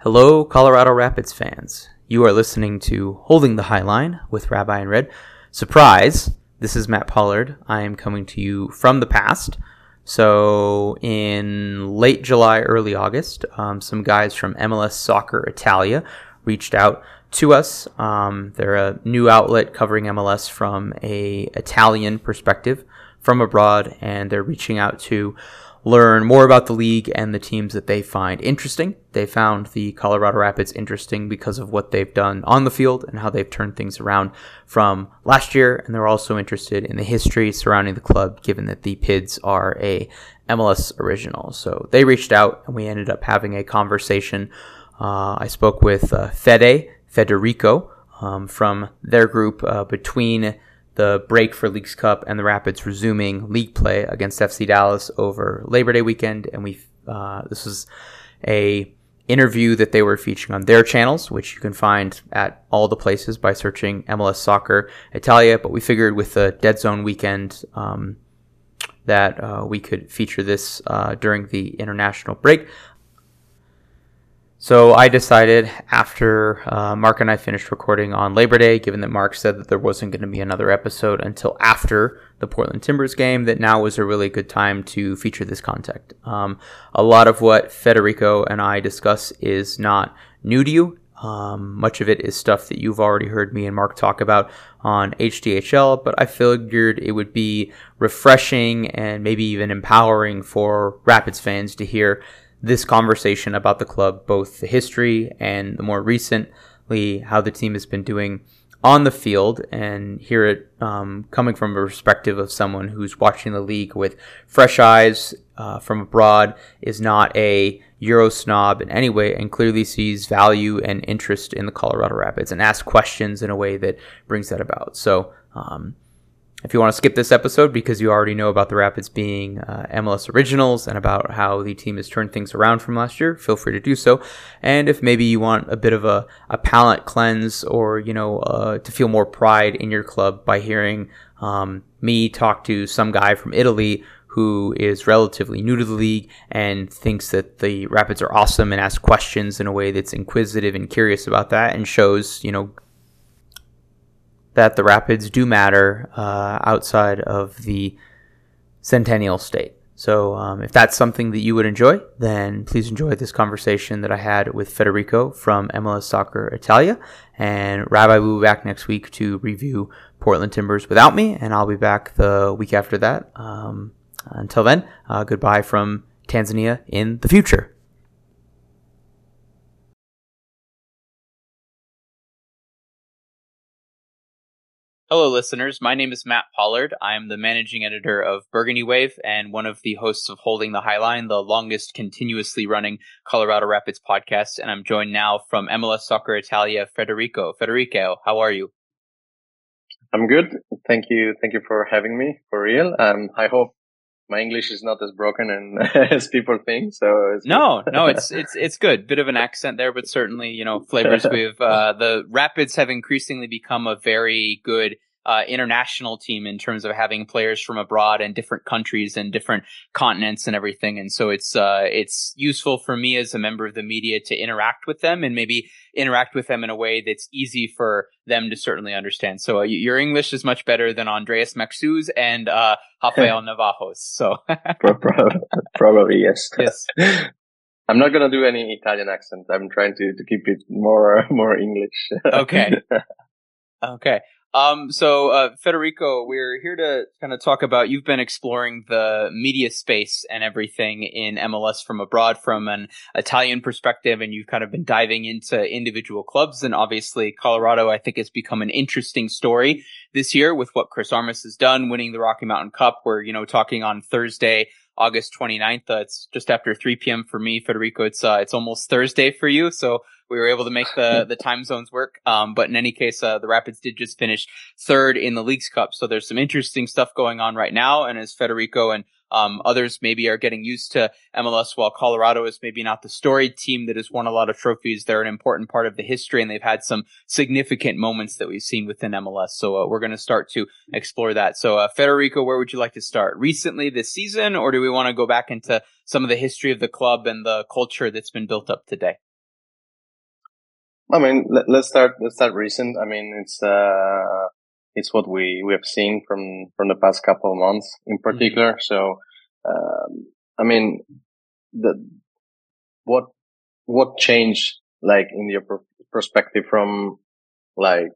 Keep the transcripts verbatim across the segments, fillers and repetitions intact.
Hello, Colorado Rapids fans. You are listening to Holding the High Line with Rabbi and Red. Surprise! This is Matt Pollard. I am coming to you from the past. So in late July, early August, um, some guys from M L S Soccer Italia reached out to us. Um, they're a new outlet covering M L S from a Italian perspective from abroad, and they're reaching out to learn more about the league and the teams that they find interesting. They found the Colorado Rapids interesting because of what they've done on the field and how they've turned things around from last year. And they're also interested in the history surrounding the club, given that the P I Ds are a M L S original. So they reached out and we ended up having a conversation. Uh, I spoke with uh, Fede, Federico, um, from their group uh, between the break for Leagues Cup and the Rapids resuming league play against F C Dallas over Labor Day weekend. And we uh, this was a interview that they were featuring on their channels, which you can find at all the places by searching M L S Soccer Italia. But we figured with the Dead Zone weekend um, that uh, we could feature this uh, during the international break. So I decided after uh, Mark and I finished recording on Labor Day, given that Mark said that there wasn't going to be another episode until after the Portland Timbers game, that now was a really good time to feature this content. Um, a lot of what Federico and I discuss is not new to you. Um, much of it is stuff that you've already heard me and Mark talk about on H D H L, but I figured it would be refreshing and maybe even empowering for Rapids fans to hear this conversation about the club, both the history and the more recently how the team has been doing on the field, and hear it um, coming from a perspective of someone who's watching the league with fresh eyes uh, from abroad, is not a Euro snob in any way, and clearly sees value and interest in the Colorado Rapids and asks questions in a way that brings that about. So, um, if you want to skip this episode because you already know about the Rapids being uh, M L S originals and about how the team has turned things around from last year, feel free to do so. And if maybe you want a bit of a, a palate cleanse, or, you know, uh, to feel more pride in your club by hearing um, me talk to some guy from Italy who is relatively new to the league and thinks that the Rapids are awesome and asks questions in a way that's inquisitive and curious about that, and shows, you know, that the Rapids do matter uh, outside of the Centennial State. So um, if that's something that you would enjoy, then please enjoy this conversation that I had with Federico from M L S Soccer Italia. And Rabbi will be back next week to review Portland Timbers without me, and I'll be back the week after that. Um, until then, uh, goodbye from Tanzania in the future. Hello, listeners. My name is Matt Pollard. I am the managing editor of Burgundy Wave and one of the hosts of Holding the High Line, the longest continuously running Colorado Rapids podcast. And I'm joined now from M L S Soccer Italia, Federico. Federico, how are you? I'm good. Thank you. Thank you for having me, for real. Um, I hope my English is not as broken and as people think. So it's no, no, it's it's it's good. Bit of an accent there, but certainly, you know, flavors. We've uh, the Rapids have increasingly become a very good uh, international team in terms of having players from abroad and different countries and different continents and everything. And so it's uh, it's useful for me as a member of the media to interact with them and maybe interact with them in a way that's easy for them to certainly understand. So uh, your English is much better than Andreas Maxuz and uh, Rafael Navajos. So probably yes. Yes. I'm not gonna do any Italian accent. I'm trying to, to keep it more more English. Okay. Okay. Um, so, uh, Federico, we're here to kind of talk about, you've been exploring the media space and everything in M L S from abroad from an Italian perspective, and you've kind of been diving into individual clubs. And obviously, Colorado, I think, has become an interesting story this year with what Chris Armas has done, winning the Rocky Mountain Cup. We're, you know, talking on Thursday, August twenty-ninth. Uh, it's just after three p.m. for me, Federico. It's, uh, it's almost Thursday for you. So we were able to make the, the time zones work. Um, but in any case, uh, the Rapids did just finish third in the Leagues Cup. So there's some interesting stuff going on right now. And as Federico and um, others maybe are getting used to M L S, while Colorado is maybe not the storied team that has won a lot of trophies, they're an important part of the history, and they've had some significant moments that we've seen within M L S. So uh, we're going to start to explore that. So uh, Federico, where would you like to start? Recently this season, or do we want to go back into some of the history of the club and the culture that's been built up today? I mean, let, let's start. Let's start recent. I mean, it's uh, it's what we we have seen from from the past couple of months in particular. Mm-hmm. So, um, I mean, the what what changed like in your per- perspective from like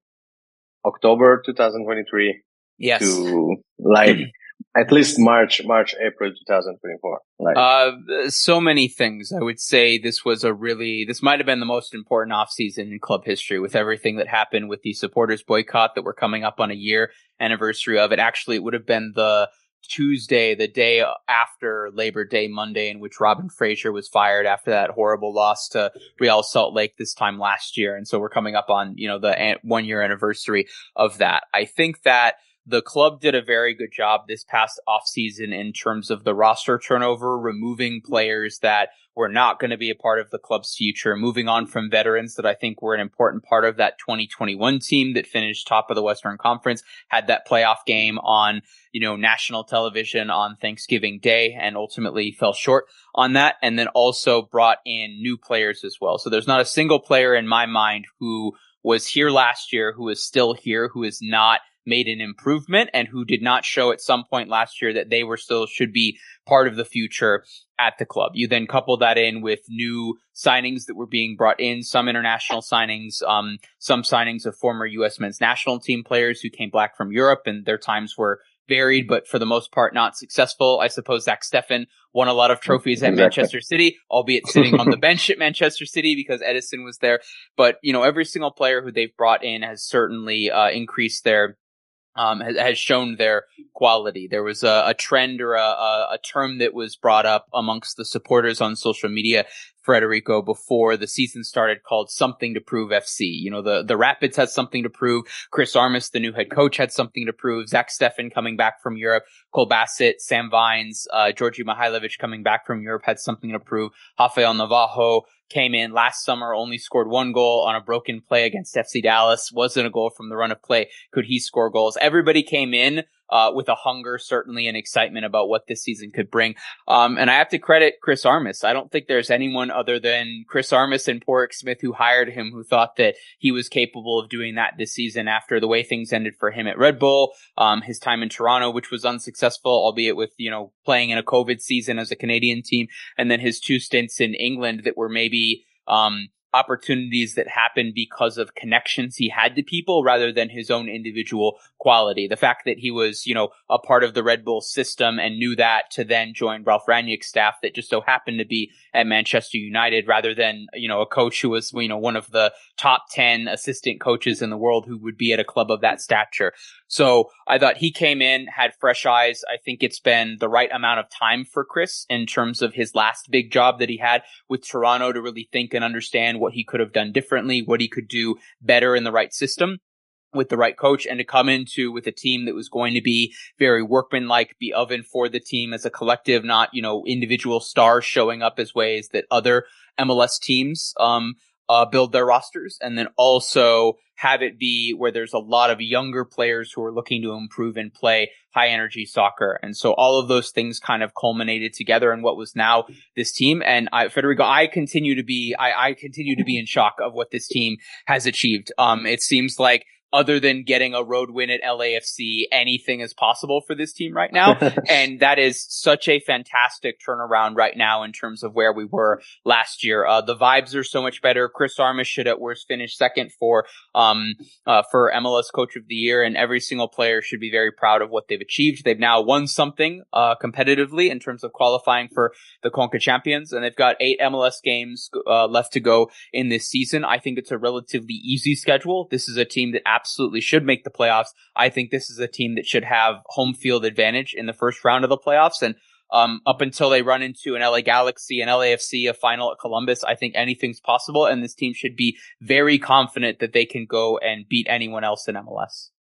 October twenty twenty-three yes. to like at least March, March, April twenty twenty-four. Like, uh, so many things. I would say this was a really, this might have been the most important offseason in club history with everything that happened with the supporters boycott that we're coming up on a year anniversary of it. Actually, it would have been the Tuesday, the day after Labor Day Monday, in which Robin Fraser was fired after that horrible loss to Real Salt Lake this time last year. And so we're coming up on, you know, the one year anniversary of that. I think that the club did a very good job this past offseason in terms of the roster turnover, removing players that were not going to be a part of the club's future, moving on from veterans that I think were an important part of that twenty twenty-one team that finished top of the Western Conference, had that playoff game on, you know, national television on Thanksgiving Day and ultimately fell short on that, and then also brought in new players as well. So there's not a single player in my mind who was here last year, who is still here, who is not made an improvement and who did not show at some point last year that they were still should be part of the future at the club. You then couple that in with new signings that were being brought in, some international signings, um, some signings of former U S men's national team players who came back from Europe, and their times were varied, but for the most part not successful. I suppose Zach Steffen won a lot of trophies at exactly. Manchester City, albeit sitting on the bench at Manchester City because Edison was there. But, you know, every single player who they've brought in has certainly uh, increased their Um, has, has shown their quality. There was a, a trend or a, a, a term that was brought up amongst the supporters on social media, Federico, before the season started, called Something to Prove F C. You know, the, the Rapids had something to prove. Chris Armas, the new head coach, had something to prove. Zach Steffen coming back from Europe. Cole Bassett, Sam Vines, uh, Georgi Mihailovic coming back from Europe had something to prove. Rafael Navajo came in last summer, only scored one goal on a broken play against F C Dallas. Wasn't a goal from the run of play. Could he score goals? Everybody came in uh, with a hunger, certainly, and excitement about what this season could bring. Um, and I have to credit Chris Armas. I don't think there's anyone other than Chris Armas and Porrick Smith who hired him who thought that he was capable of doing that this season after the way things ended for him at Red Bull, um, his time in Toronto, which was unsuccessful, albeit with, you know, playing in a COVID season as a Canadian team, and then his two stints in England that were maybe um, opportunities that happened because of connections he had to people rather than his own individual quality. The fact that he was, you know, a part of the Red Bull system and knew that to then join Ralph Rangnick's staff that just so happened to be at Manchester United rather than, you know, a coach who was, you know, one of the top ten assistant coaches in the world who would be at a club of that stature. So I thought he came in, had fresh eyes. I think it's been the right amount of time for Chris in terms of his last big job that he had with Toronto to really think and understand what he could have done differently, what he could do better in the right system with the right coach, and to come into with a team that was going to be very workmanlike, be of and for the team as a collective, not, you know, individual stars showing up as ways that other M L S teams um uh build their rosters, and then also have it be where there's a lot of younger players who are looking to improve and play high energy soccer. And so all of those things kind of culminated together in what was now this team. And I, Federico, I continue to be, I, I continue to be in shock of what this team has achieved. Um, it seems like other than getting a road win at L A F C, anything is possible for this team right now. And that is such a fantastic turnaround right now in terms of where we were last year. Uh, the vibes are so much better. Chris Armas should at worst finish second for, um, uh, for M L S Coach of the Year, and every single player should be very proud of what they've achieved. They've now won something, uh, competitively in terms of qualifying for the Conca Champions, and they've got eight M L S games, uh, left to go in this season. I think it's a relatively easy schedule. This is a team that absolutely should make the playoffs. I think this is a team that should have home field advantage in the first round of the playoffs. And um, up until they run into an L A Galaxy, an L A F C, a final at Columbus, I think anything's possible. And this team should be very confident that they can go and beat anyone else in M L S.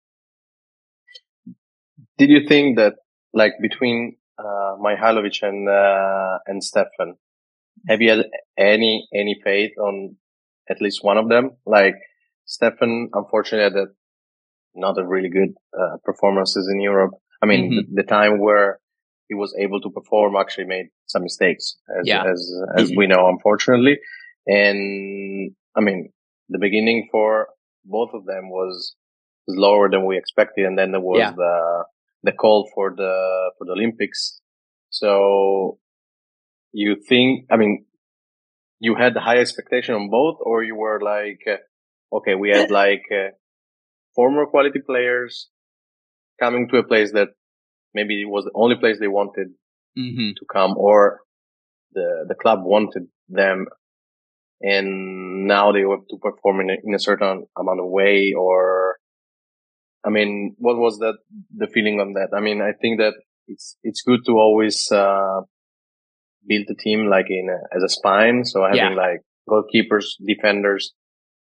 Did you think that, like, between uh, Mihailovic and uh, and Steffen, have you had any any faith on at least one of them? Like, Steffen, unfortunately, had not a really good uh, performances in Europe. I mean, mm-hmm. the, the time where he was able to perform actually made some mistakes, as yeah. as as mm-hmm. we know, unfortunately. And I mean, the beginning for both of them was, was lower than we expected. And then there was yeah. the, the call for the, for the Olympics. So you think, I mean, you had the high expectation on both, or you were like, uh, okay, we had like uh, former quality players coming to a place that maybe it was the only place they wanted mm-hmm. to come, or the, the club wanted them, and now they have to perform in a, in a certain amount of way, or, I mean, what was that, the feeling on that? I mean, I think that it's, it's good to always, uh, build the team like in a, as a spine. So having yeah. like goalkeepers, defenders,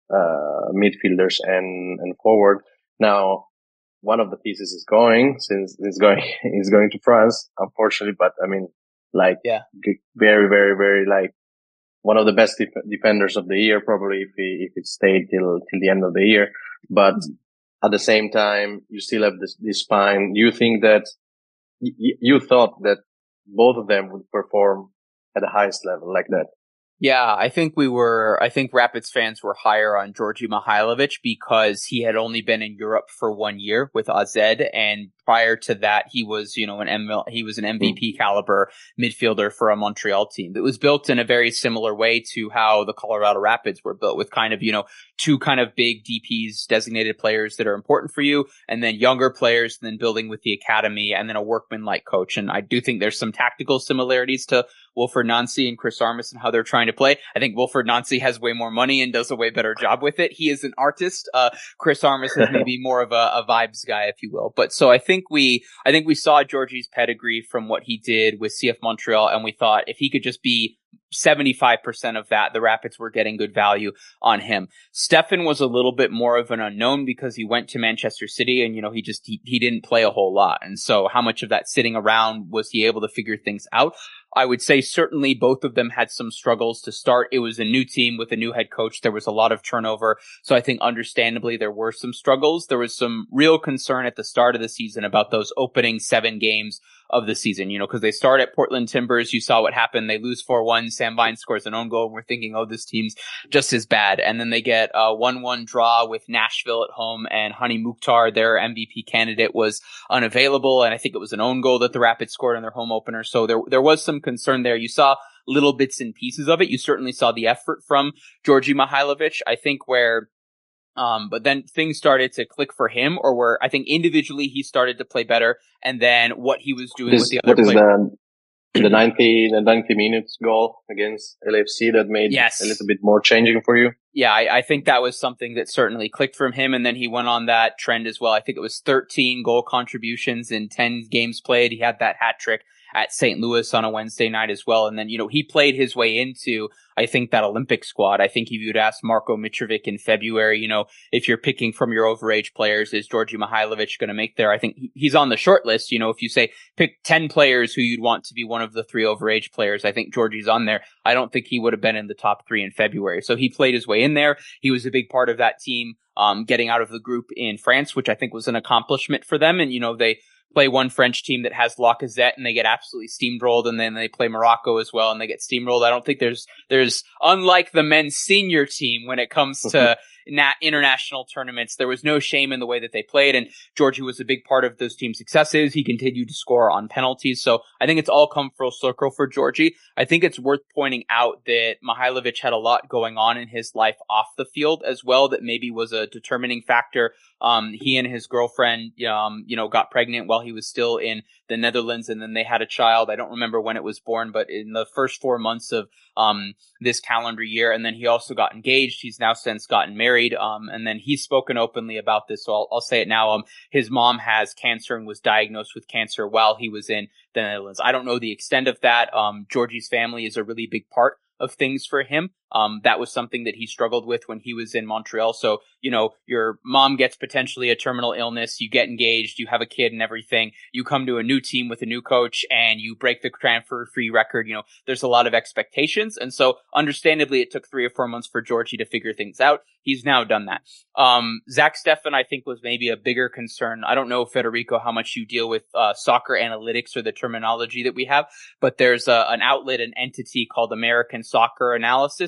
uh, midfielders and, and forward. Now, one of the pieces is going, since it's going, is going to France, unfortunately, but I mean, like, yeah. very, very, very, like, one of the best def- defenders of the year, probably if he, if it stayed till, till the end of the year. But mm-hmm. at the same time, you still have this, this spine. You think that, y- you thought that both of them would perform at the highest level like that? Yeah, I think we were, I think Rapids fans were higher on Djordje Mihailovic because he had only been in Europe for one year with A Z, and prior to that, he was, you know, an M L, he was an M V P mm. caliber midfielder for a Montreal team that was built in a very similar way to how the Colorado Rapids were built, with kind of, you know, two kind of big D Ps, designated players that are important for you, and then younger players, and then building with the academy, and then a workman-like coach. And I do think there's some tactical similarities to Wilfried Nancy and Chris Armas and how they're trying to play. I think Wilfried Nancy has way more money and does a way better job with it. He is an artist. Uh, Chris Armas is maybe more of a, a vibes guy, if you will. But so I think we, I think we saw Djordje's pedigree from what he did with C F Montreal, and we thought if he could just be seventy-five percent of that, the Rapids were getting good value on him. Stefan was a little bit more of an unknown because he went to Manchester City and, you know, he just, he, he didn't play a whole lot. And so how much of that sitting around was he able to figure things out? I would say certainly both of them had some struggles to start. It was a new team with a new head coach. There was a lot of turnover. So I think understandably there were some struggles. There was some real concern at the start of the season about those opening seven games of the season, you know, because they start at Portland Timbers. You saw what happened. They lose four one. Sam Vine scores an own goal. And we're thinking, oh, this team's just as bad. And then they get a one one draw with Nashville at home, and Hani Mukhtar, their M V P candidate, was unavailable. And I think it was an own goal that the Rapids scored in their home opener. So there, there was some concern there. You saw little bits and pieces of it. You certainly saw the effort from Djordje Mihailovic. I think where Um, but then things started to click for him, or where I think individually he started to play better, and then what he was doing this, with the other what is players. The, the ninety, the ninety minutes goal against L A F C that made yes. a little bit more changing for you? Yeah, I, I think that was something that certainly clicked from him, and then he went on that trend as well. I think it was thirteen goal contributions in ten games played. He had that hat trick at Saint Louis on a Wednesday night as well. And then, you know, he played his way into, I think, that Olympic squad. I think if you'd asked Marko Mitrovic in February, you know, if you're picking from your overage players, is Djordje Mihailovic going to make there? I think he's on the short list. You know, if you say pick ten players who you'd want to be one of the three overage players, I think Djordje's on there. I don't think he would have been in the top three in February. So he played his way in there. He was a big part of that team, um, getting out of the group in France, which I think was an accomplishment for them. And, you know, they play one French team that has Lacazette and they get absolutely steamrolled, and then they play Morocco as well and they get steamrolled. I don't think there's, there's, unlike the men's senior team when it comes to nat- international tournaments, there was no shame in the way that they played, and Djordje was a big part of those team successes. He continued to score on penalties. So I think it's all come full circle for Djordje. I think it's worth pointing out that Mihailovic had a lot going on in his life off the field as well that maybe was a determining factor. Um, he and his girlfriend, um, you know, got pregnant while he was still in the Netherlands, and then they had a child. I don't remember when it was born, but in the first four months of um, this calendar year. And then he also got engaged. He's now since gotten married. Um, and then he's spoken openly about this. So I'll, I'll say it now. Um, his mom has cancer and was diagnosed with cancer while he was in the Netherlands. I don't know the extent of that. Um, Djordje's family is a really big part of things for him. Um, that was something that he struggled with when he was in Montreal. So, you know, your mom gets potentially a terminal illness, you get engaged, you have a kid and everything, you come to a new team with a new coach and you break the transfer free record. You know, there's a lot of expectations. And so understandably, it took three or four months for Djordje to figure things out. He's now done that. Um, Zach Steffen, I think, was maybe a bigger concern. I don't know, Federico, how much you deal with uh, soccer analytics or the terminology that we have, but there's a, an outlet, an entity called American Soccer Analysis.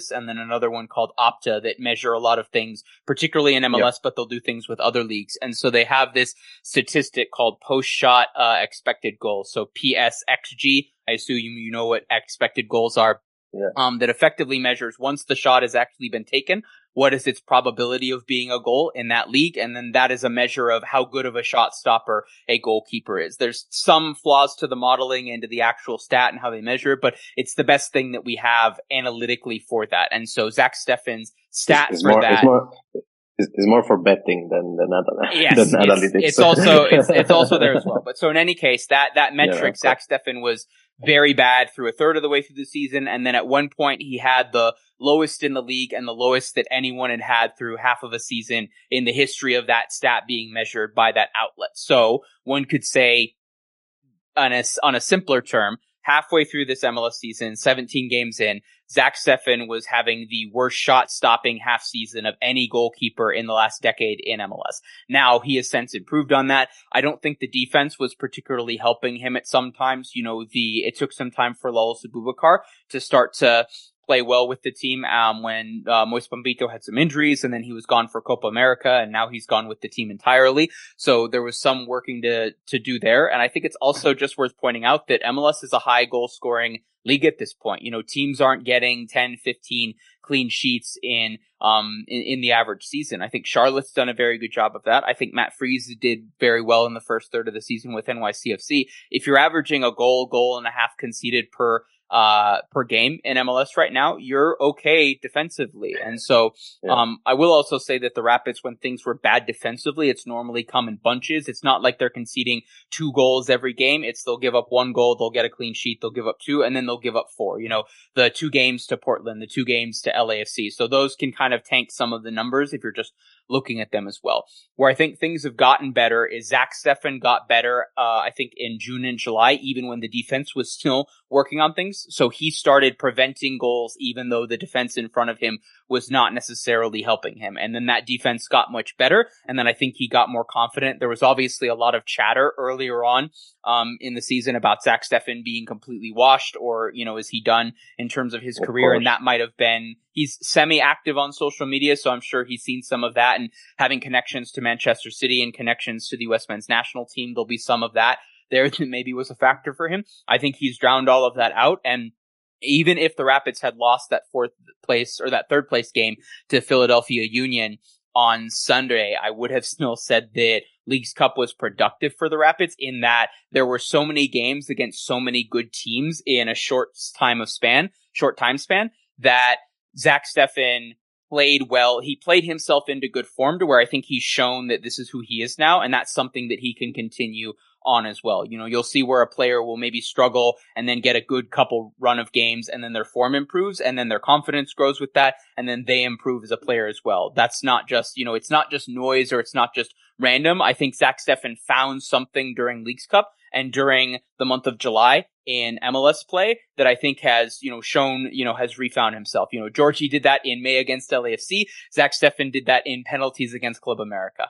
Analysis and then another one called Opta that measure a lot of things, particularly in M L S, yep. but they'll do things with other leagues. And so they have this statistic called post-shot uh, expected goals. So P S X G. I assume you know what expected goals are. Yeah. Um, that effectively measures once the shot has actually been taken, what is its probability of being a goal in that league? And then that is a measure of how good of a shot stopper a goalkeeper is. There's some flaws to the modeling and to the actual stat and how they measure it, but it's the best thing that we have analytically for that. And so Zach Steffen's stat it's, it's for more, that. It's more, it's more for betting than than, yes, than it's, analytics. It's also it's, it's also there as well. But so in any case, that that metric, yeah, Zach Steffen was very bad through a third of the way through the season, and then at one point he had the lowest in the league and the lowest that anyone had had through half of a season in the history of that stat being measured by that outlet. So one could say, on a, on a simpler term, halfway through this M L S season, seventeen games in, Zach Steffen was having the worst shot stopping half season of any goalkeeper in the last decade in M L S. Now, he has since improved on that. I don't think the defense was particularly helping him at some times. You know, the, it took some time for Lalas Abubakar to start to play well with the team um, when uh, Moise Bombito had some injuries, and then he was gone for Copa America, and now he's gone with the team entirely. So there was some working to to do there. And I think it's also just worth pointing out that M L S is a high goal scoring league at this point. You know, teams aren't getting ten, fifteen clean sheets in um in, in the average season. I think Charlotte's done a very good job of that. I think Matt Freese did very well in the first third of the season with N Y C F C. If you're averaging a goal, goal and a half conceded per uh per game in M L S right now, you're okay defensively. And so yeah. um I will also say that the Rapids, when things were bad defensively, it's normally come in bunches. It's not like they're conceding two goals every game. It's they'll give up one goal, they'll get a clean sheet, they'll give up two, and then they'll give up four. You know, the two games to Portland, the two games to L A F C. So those can kind of tank some of the numbers if you're just looking at them as well. Where I think things have gotten better is Zach Steffen got better, uh, I think in June and July, even when the defense was still working on things. So he started preventing goals, even though the defense in front of him was not necessarily helping him. And then that defense got much better. And then I think he got more confident. There was obviously a lot of chatter earlier on um, in the season about Zach Steffen being completely washed, or, you know, is he done in terms of his of career? Course. And that might have been, he's semi-active on social media, so I'm sure he's seen some of that. And having connections to Manchester City and connections to the U S men's national team, there'll be some of that there that maybe was a factor for him. I think he's drowned all of that out. And even if the Rapids had lost that fourth place or that third place game to Philadelphia Union on Sunday, I would have still said that Leagues Cup was productive for the Rapids, in that there were so many games against so many good teams in a short time of span, short time span, that Zach Steffen played well. He played himself into good form to where I think he's shown that this is who he is now, and that's something that he can continue on as well. You know, you'll see where a player will maybe struggle and then get a good couple run of games, and then their form improves, and then their confidence grows with that, and then they improve as a player as well. That's not just, you know, it's not just noise, or it's not just random. I think Zach Steffen found something during Leagues Cup and during the month of July in M L S play that I think has, you know, shown, you know, has refound himself. You know, Georgie did that in May against L A F C. Zach Steffen did that in penalties against Club America.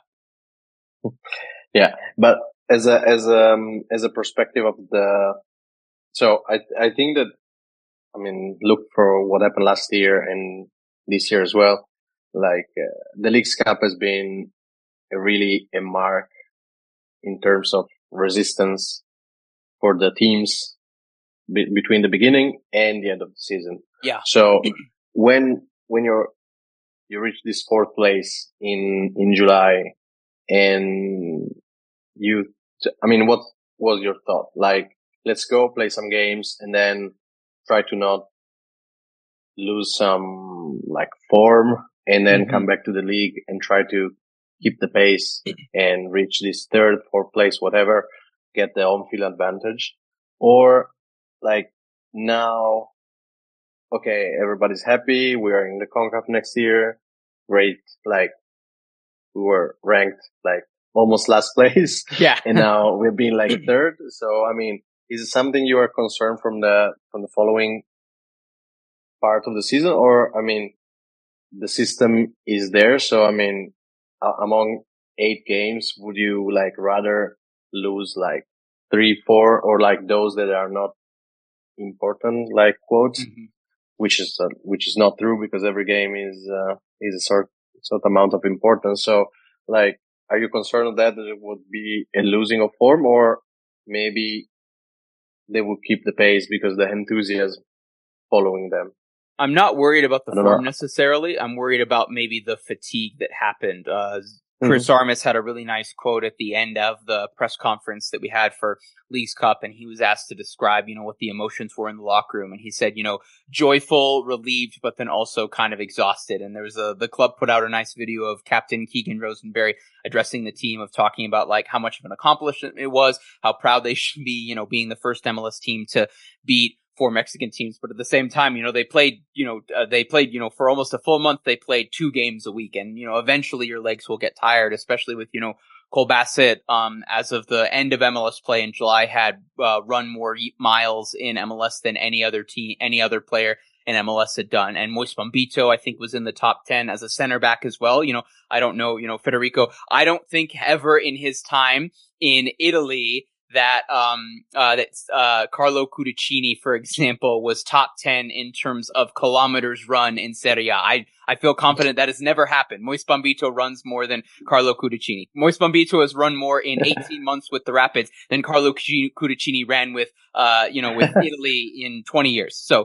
Yeah, but as a as a um, as a perspective of the, so I I think that, I mean, look for what happened last year and this year as well. Like uh, the Leagues Cup has been a really a mark in terms of resistance for the teams be- between the beginning and the end of the season. Yeah. So when when you're you reach this fourth place in in July, and you, I mean, what was your thought? Like, let's go play some games and then try to not lose some like form, and then mm-hmm. come back to the league and try to keep the pace and reach this third, fourth place, whatever, get the home field advantage. Or like now, okay, everybody's happy. We are in the CONCACAF next year. Great. Like, we were ranked like almost last place. Yeah. And now we're being like third. So, I mean, is it something you are concerned from the, from the following part of the season? Or, I mean, the system is there. So, I mean, uh, among eight games, would you like rather lose like three, four, or like those that are not important, like quotes? Mm-hmm. which is uh, which is not true because every game is uh, is a sort sort amount of importance. So, like, are you concerned that it would be a losing of form, or maybe they will keep the pace because the enthusiasm following them? I'm not worried about the I don't form know. necessarily. I'm worried about maybe the fatigue that happened. Uh, Chris Mhm. Armas had a really nice quote at the end of the press conference that we had for Leagues Cup, and he was asked to describe, you know, what the emotions were in the locker room, and he said, you know, joyful, relieved, but then also kind of exhausted. And there was a the club put out a nice video of Captain Keegan Rosenberry addressing the team, of talking about like how much of an accomplishment it was, how proud they should be, you know, being the first M L S team to beat four Mexican teams. But at the same time, you know, they played, you know, uh, they played, you know, for almost a full month, they played two games a week. And, you know, eventually your legs will get tired, especially with, you know, Cole Bassett, um, as of the end of M L S play in July, had uh, run more miles in M L S than any other team, any other player in M L S had done. And Moise Bombito, I think, was in the top ten as a center back as well. You know, I don't know, you know, Federico, I don't think ever in his time in Italy that um uh that uh Carlo Cudicini, for example, was top ten in terms of kilometers run in Serie A. I I feel confident that has never happened. Moise Bombito runs more than Carlo Cudicini. Moise Bombito has run more in eighteen months with the Rapids than Carlo Cudicini ran with uh you know with Italy in twenty years. So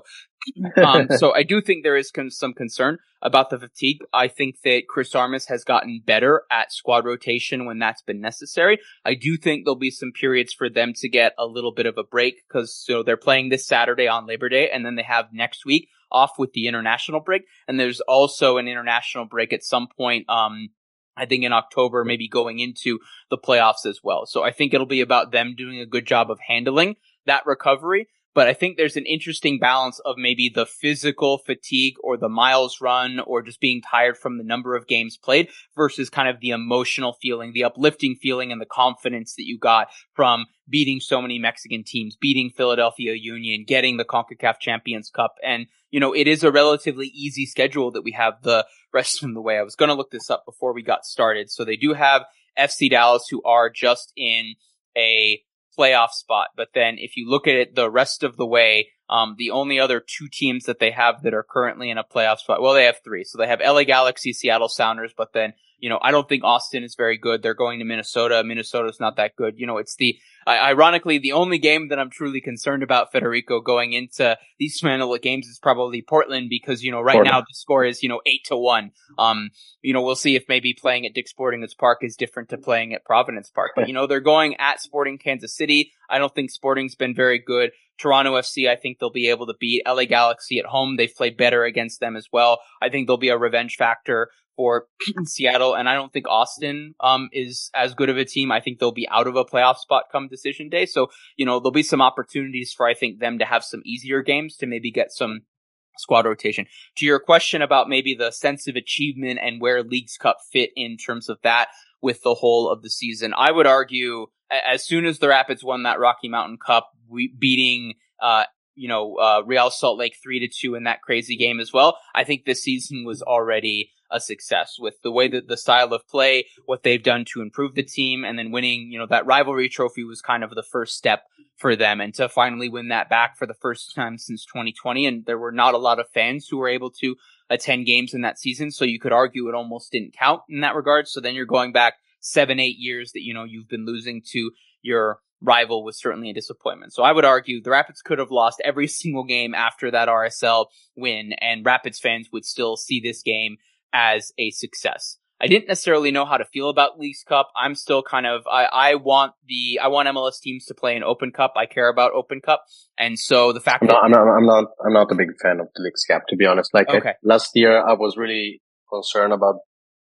um, so I do think there is con- some concern about the fatigue. I think that Chris Armas has gotten better at squad rotation when that's been necessary. I do think there'll be some periods for them to get a little bit of a break because so they're playing this Saturday on Labor Day, and then they have next week off with the international break. And there's also an international break at some point, um, I think in October, maybe going into the playoffs as well. So I think it'll be about them doing a good job of handling that recovery. But I think there's an interesting balance of maybe the physical fatigue or the miles run or just being tired from the number of games played versus kind of the emotional feeling, the uplifting feeling and the confidence that you got from beating so many Mexican teams, beating Philadelphia Union, getting the CONCACAF Champions Cup. And, you know, it is a relatively easy schedule that we have the rest of the way. I was going to look this up before we got started. So they do have F C Dallas, who are just in a playoff spot. But then if you look at it the rest of the way, um, the only other two teams that they have that are currently in a playoff spot, well, they have three. So they have L A Galaxy, Seattle Sounders, but then, you know, I don't think Austin is very good. They're going to Minnesota. Minnesota's not that good. You know, it's the, uh, ironically, the only game that I'm truly concerned about, Federico, going into these Manila games is probably Portland because, you know, right Portland. now the score is, you know, eight to one. Um, you know, we'll see if maybe playing at Dick's Sporting Goods Park is different to playing at Providence Park. But, you know, they're going at Sporting Kansas City. I don't think Sporting's been very good. Toronto F C, I think they'll be able to beat L A Galaxy at home. They've played better against them as well. I think there'll be a revenge factor for Seattle, and I don't think Austin um is as good of a team. I think they'll be out of a playoff spot come decision day. So, you know, there'll be some opportunities for, I think, them to have some easier games to maybe get some squad rotation. To your question about maybe the sense of achievement and where Leagues Cup fit in terms of that with the whole of the season, I would argue as soon as the Rapids won that Rocky Mountain Cup, we beating uh you know uh Real Salt Lake three to two in that crazy game as well, I think this season was already a success with the way that the style of play, what they've done to improve the team, and then winning, you know, that rivalry trophy was kind of the first step for them, and to finally win that back for the first time since twenty twenty. And there were not a lot of fans who were able to attend games in that season, so you could argue it almost didn't count in that regard. So then you're going back seven, eight years that, you know, you've been losing to your rival was certainly a disappointment. So I would argue the Rapids could have lost every single game after that R S L win, and Rapids fans would still see this game as a success. I didn't necessarily know how to feel about Leagues Cup. I'm still kind of, I, I want the, I want M L S teams to play an Open Cup. I care about Open Cup. And so the fact I'm that not, I'm not, I'm not, I'm not a big fan of the Leagues Cup, to be honest. Like okay. I, last year, I was really concerned about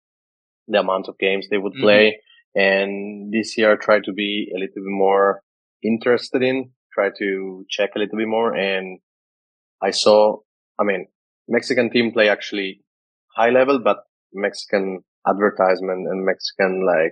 the amount of games they would play. Mm-hmm. And this year I tried to be a little bit more interested in, try to check a little bit more. And I saw, I mean, Mexican team play actually high level, but Mexican advertisement and Mexican like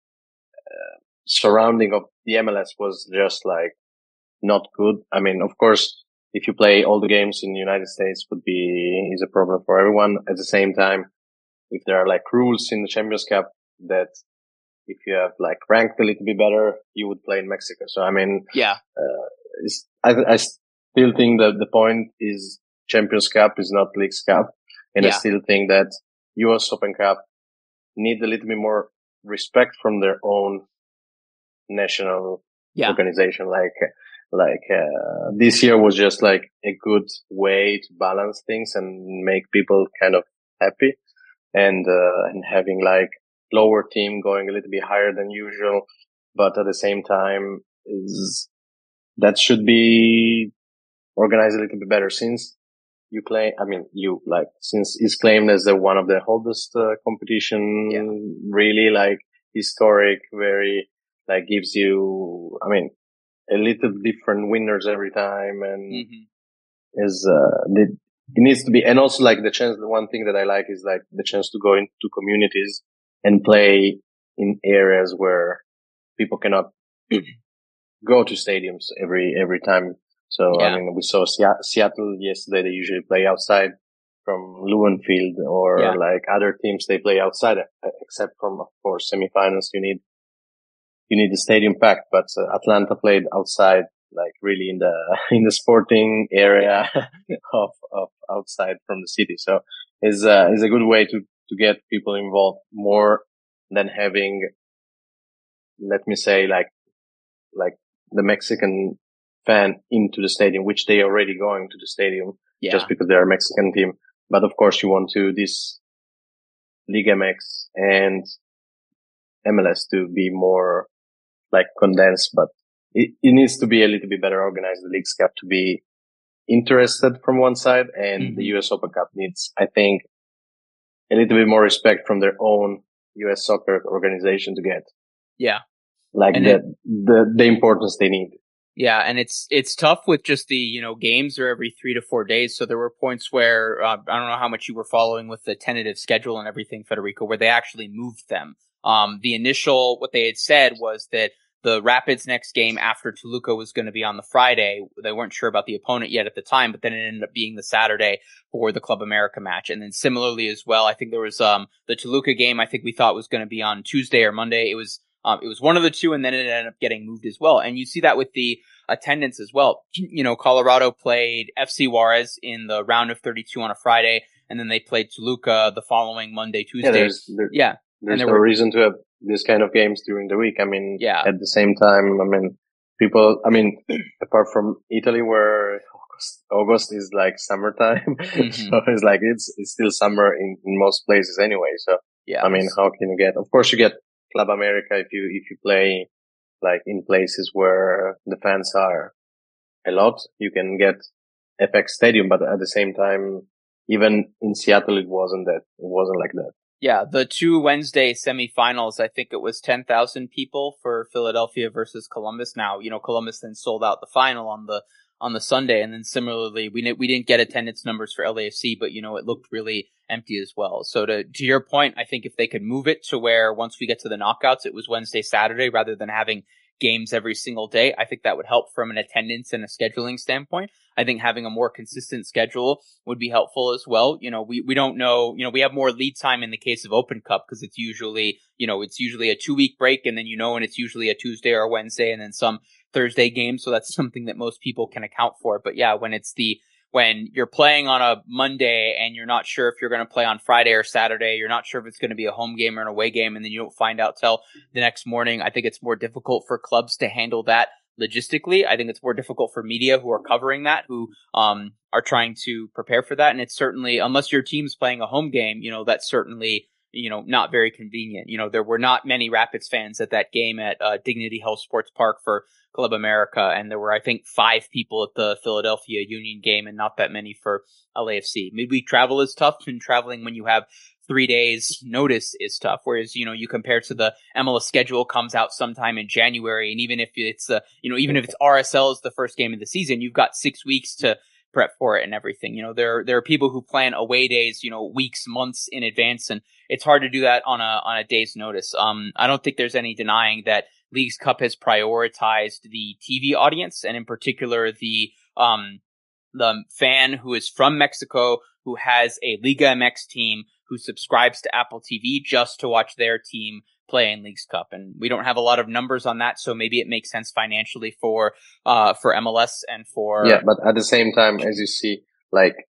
uh, surrounding of the M L S was just like not good. I mean, of course, if you play all the games in the United States would be, is a problem for everyone. At the same time, if there are like rules in the Champions Cup that if you have like ranked a little bit better, you would play in Mexico. So, I mean, yeah, uh, it's, I, I still think that the point is Champions Cup is not Leagues Cup. And yeah. I still think that U S Open Cup need a little bit more respect from their own national yeah. organization. Like, like, uh, this year was just like a good way to balance things and make people kind of happy. And, uh, and having like lower team going a little bit higher than usual. But at the same time is, that should be organized a little bit better since you claim, I mean, you like, since it's claimed as the one of the oldest uh, competition, yeah. really like historic, very like gives you, I mean, a little different winners every time and mm-hmm. is, uh, the, it needs to be, and also like the chance, the one thing that I like is like the chance to go into communities and play in areas where people cannot go to stadiums every, every time. So, yeah. I mean, we saw Seattle yesterday. They usually play outside from Lumen Field or yeah. like other teams, they play outside, except from, of course, semifinals. You need, you need the stadium packed, but uh, Atlanta played outside, like really in the, in the sporting area of, of outside from the city. So is, uh, is a good way to, to get people involved more than having, let me say, like, like the Mexican fan into the stadium, which they already going to the stadium yeah. just because they're a Mexican team. But of course you want to this Liga M X and M L S to be more like condensed, but it, it needs to be a little bit better organized. The Leagues Cup to be interested from one side and mm-hmm. the U S Open Cup needs, I think, a little bit more respect from their own U S soccer organization to get. Yeah. Like the, it, the, the importance they need. Yeah, and it's it's tough with just the, you know, games are every three to four days. So there were points where, uh, I don't know how much you were following with the tentative schedule and everything, Federico, where they actually moved them. Um, the initial, what they had said was that the Rapids next game after Toluca was going to be on the Friday. They weren't sure about the opponent yet at the time, but then it ended up being the Saturday for the Club America match. And then similarly as well, I think there was um the Toluca game I think we thought was going to be on Tuesday or Monday. It was Um, it was one of the two, and then it ended up getting moved as well. And you see that with the attendance as well. You know, Colorado played F C Juarez in the round of thirty-two on a Friday, and then they played Toluca the following Monday, Tuesday. Yeah, there's, there, yeah. there's there no were, reason to have this kind of games during the week. I mean, yeah. at the same time, I mean, people, I mean, apart from Italy where August, August is like summertime, mm-hmm. so it's like, it's, it's still summer in, in most places anyway. So, yeah, I mean, how can you get, of course you get Club America if you, if you play like in places where the fans are a lot, you can get Apex Stadium, but at the same time, even in Seattle, it wasn't that, it wasn't like that. Yeah, the two Wednesday semifinals, I think it was ten thousand people for Philadelphia versus Columbus. Now, you know, Columbus then sold out the final on the on the Sunday, and then similarly, we we didn't get attendance numbers for L A F C, but you know, it looked really empty as well. So to to your point, I think if they could move it to where once we get to the knockouts, it was Wednesday, Saturday, rather than having games every single day, I think that would help from an attendance and a scheduling standpoint. I think having a more consistent schedule would be helpful as well. You know, we, we don't know, you know, we have more lead time in the case of Open Cup because it's usually, you know, it's usually a two week break and then, you know, and it's usually a Tuesday or a Wednesday and then some Thursday game. So that's something that most people can account for. But yeah, when it's the, when you're playing on a Monday and you're not sure if you're going to play on Friday or Saturday, you're not sure if it's going to be a home game or an away game, and then you don't find out till the next morning, I think it's more difficult for clubs to handle that logistically. I think it's more difficult for media who are covering that, who um are trying to prepare for that. And it's certainly, unless your team's playing a home game, you know, that's certainly, you know, not very convenient. You know, there were not many Rapids fans at that game at uh, Dignity Health Sports Park for Club America, and there were, I think, five people at the Philadelphia Union game and not that many for L A F C. Midweek travel is tough, and traveling when you have three days notice is tough. Whereas, you know, you compare to the M L S schedule comes out sometime in January, and even if it's, uh, you know, even if it's R S L is the first game of the season, you've got six weeks to prep for it and everything. You know, there there are people who plan away days, you know, weeks, months in advance, and it's hard to do that on a on a day's notice. Um, I don't think there's any denying that Leagues Cup has prioritized the T V audience, and in particular the um the fan who is from Mexico, who has a Liga M X team, who subscribes to Apple T V just to watch their team play in Leagues Cup. And we don't have a lot of numbers on that, so maybe it makes sense financially for uh for M L S and for yeah. But at the same time, as you see, like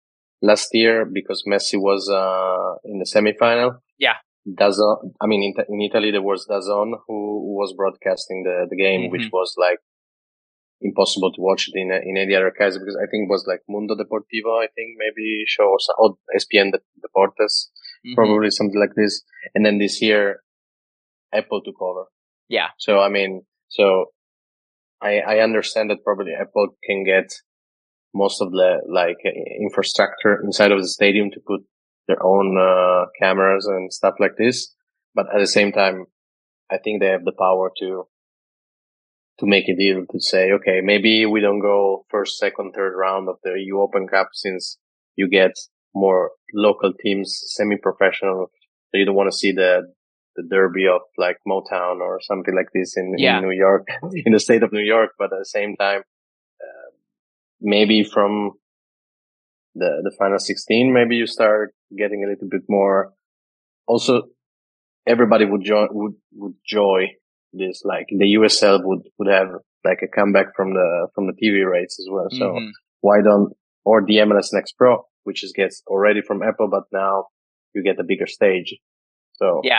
last year, because Messi was uh, in the semifinal. Yeah. DAZN, I mean, in, in Italy, there was DAZN who, who was broadcasting the, the game, mm-hmm. which was like impossible to watch it in in any other case, because I think it was like Mundo Deportivo, I think maybe show or, or S P N Deportes, mm-hmm. probably something like this. And then this year, Apple took over. Yeah. So, I mean, so I, I understand that probably Apple can get most of the like infrastructure inside of the stadium to put their own uh, cameras and stuff like this. But at the same time, I think they have the power to to make a deal to say, okay, maybe we don't go first, second, third round of the E U Open Cup, since you get more local teams, semi-professional. So you don't want to see the the derby of like Motown or something like this in, yeah. in New York, in the state of New York. But at the same time, uh, maybe from the the final sixteen, maybe you start getting a little bit more. Also, everybody would join would would joy this. Like the U S L would would have like a comeback from the from the T V rates as well. So mm-hmm. why don't or the M L S Next Pro, which is gets already from Apple, but now you get a bigger stage. So yeah,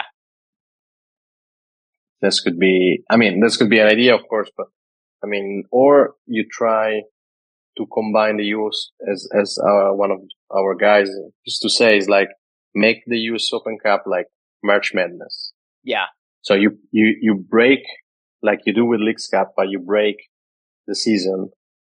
this could be. I mean, this could be an idea, of course, but I mean, or you try to combine the U S as as uh, one of our guys used to say is like make the U S Open Cup like March Madness. Yeah. So you you you break like you do with Leagues Cup, but you break the season,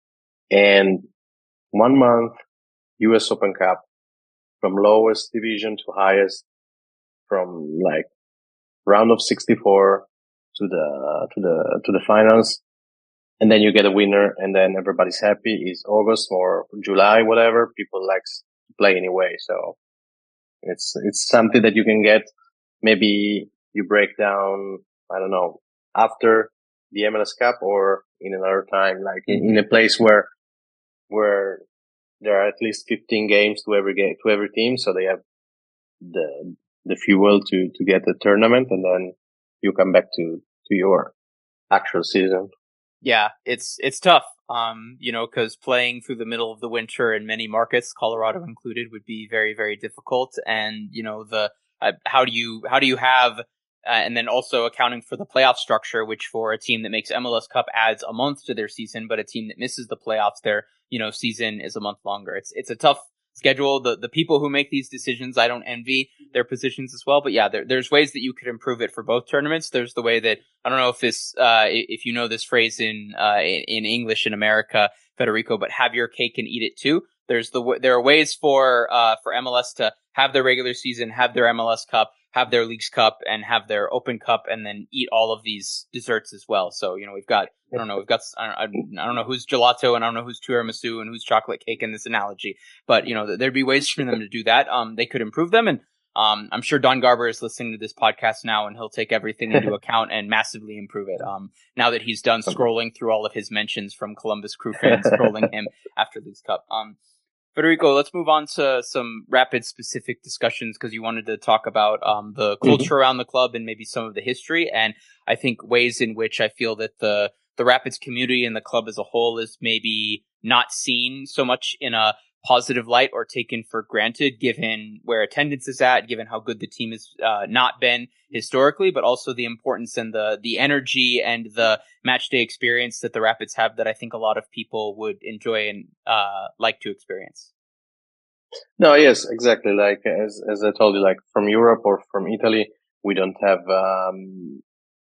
and one month U S Open Cup from lowest division to highest, from like round of sixty-four to the to the to the finals. And then you get a winner, and then everybody's happy. It's August or July, whatever. People like to play anyway. So it's, it's something that you can get. Maybe you break down, I don't know, after the M L S Cup or in another time, like in, in a place where, where there are at least fifteen games to every game, to every team. So they have the, the fuel to, to get the tournament, and then you come back to, to your actual season. Yeah, it's it's tough, um, you know, because playing through the middle of the winter in many markets, Colorado included, would be very, very difficult. And you know, the uh, how do you how do you have, uh, and then also accounting for the playoff structure, which for a team that makes M L S Cup adds a month to their season, but a team that misses the playoffs, their you know season is a month longer. It's it's a tough schedule. The the people who make these decisions, I don't envy their positions as well. But yeah, there, there's ways that you could improve it for both tournaments. There's the way that, I don't know if this, uh, if you know this phrase in, uh, in, in English in America, Federico, but have your cake and eat it too. There's the, there are ways for, uh, for M L S to have their regular season, have their M L S Cup, have their Leagues Cup, and have their Open Cup, and then eat all of these desserts as well. So, you know, we've got, I don't know, we've got, I don't, I don't know who's gelato, and I don't know who's tiramisu, and who's chocolate cake in this analogy. But, you know, there'd be ways for them to do that. Um, they could improve them, and um, I'm sure Don Garber is listening to this podcast now, and he'll take everything into account and massively improve it. Um, now that he's done scrolling through all of his mentions from Columbus Crew fans scrolling him after Leagues Cup. Um, Federico, let's move on to some rapid specific discussions, because you wanted to talk about um, the culture mm-hmm. around the club and maybe some of the history. And I think ways in which I feel that the, the Rapids community and the club as a whole is maybe not seen so much in a positive light or taken for granted, given where attendance is at, given how good the team has uh, not been historically, but also the importance and the the energy and the match day experience that the Rapids have, that I think a lot of people would enjoy and uh, like to experience. No, yes, exactly. Like as as I told you, like from Europe or from Italy, we don't have, um,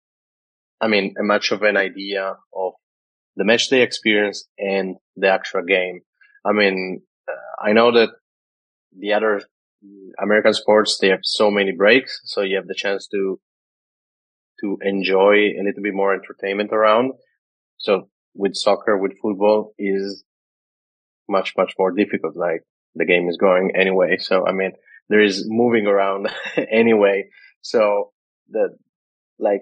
I mean, a much of an idea of the match day experience and the actual game. I mean, I know that the other American sports, they have so many breaks, so you have the chance to to enjoy a little bit more entertainment around. So with soccer, with football, is much, much more difficult. Like the game is going anyway. So, I mean, there is moving around anyway. So the, like,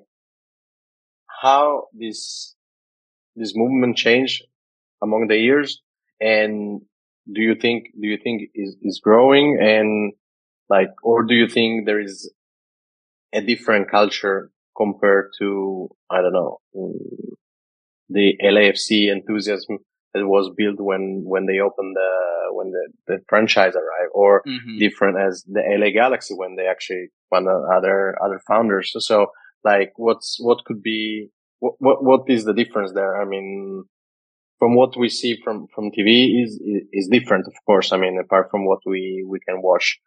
how this, this movement changed among the years, and do you think, do you think is, is growing, and like, or do you think there is a different culture compared to, I don't know, the L A F C enthusiasm that was built when, when they opened the, when the, the franchise arrived, or mm-hmm. different as the L A Galaxy when they actually found other, other founders. So, so like what's, what could be, what, what, what is the difference there? I mean, from what we see from, from T V is, is different, of course. I mean, apart from what we, we can watch.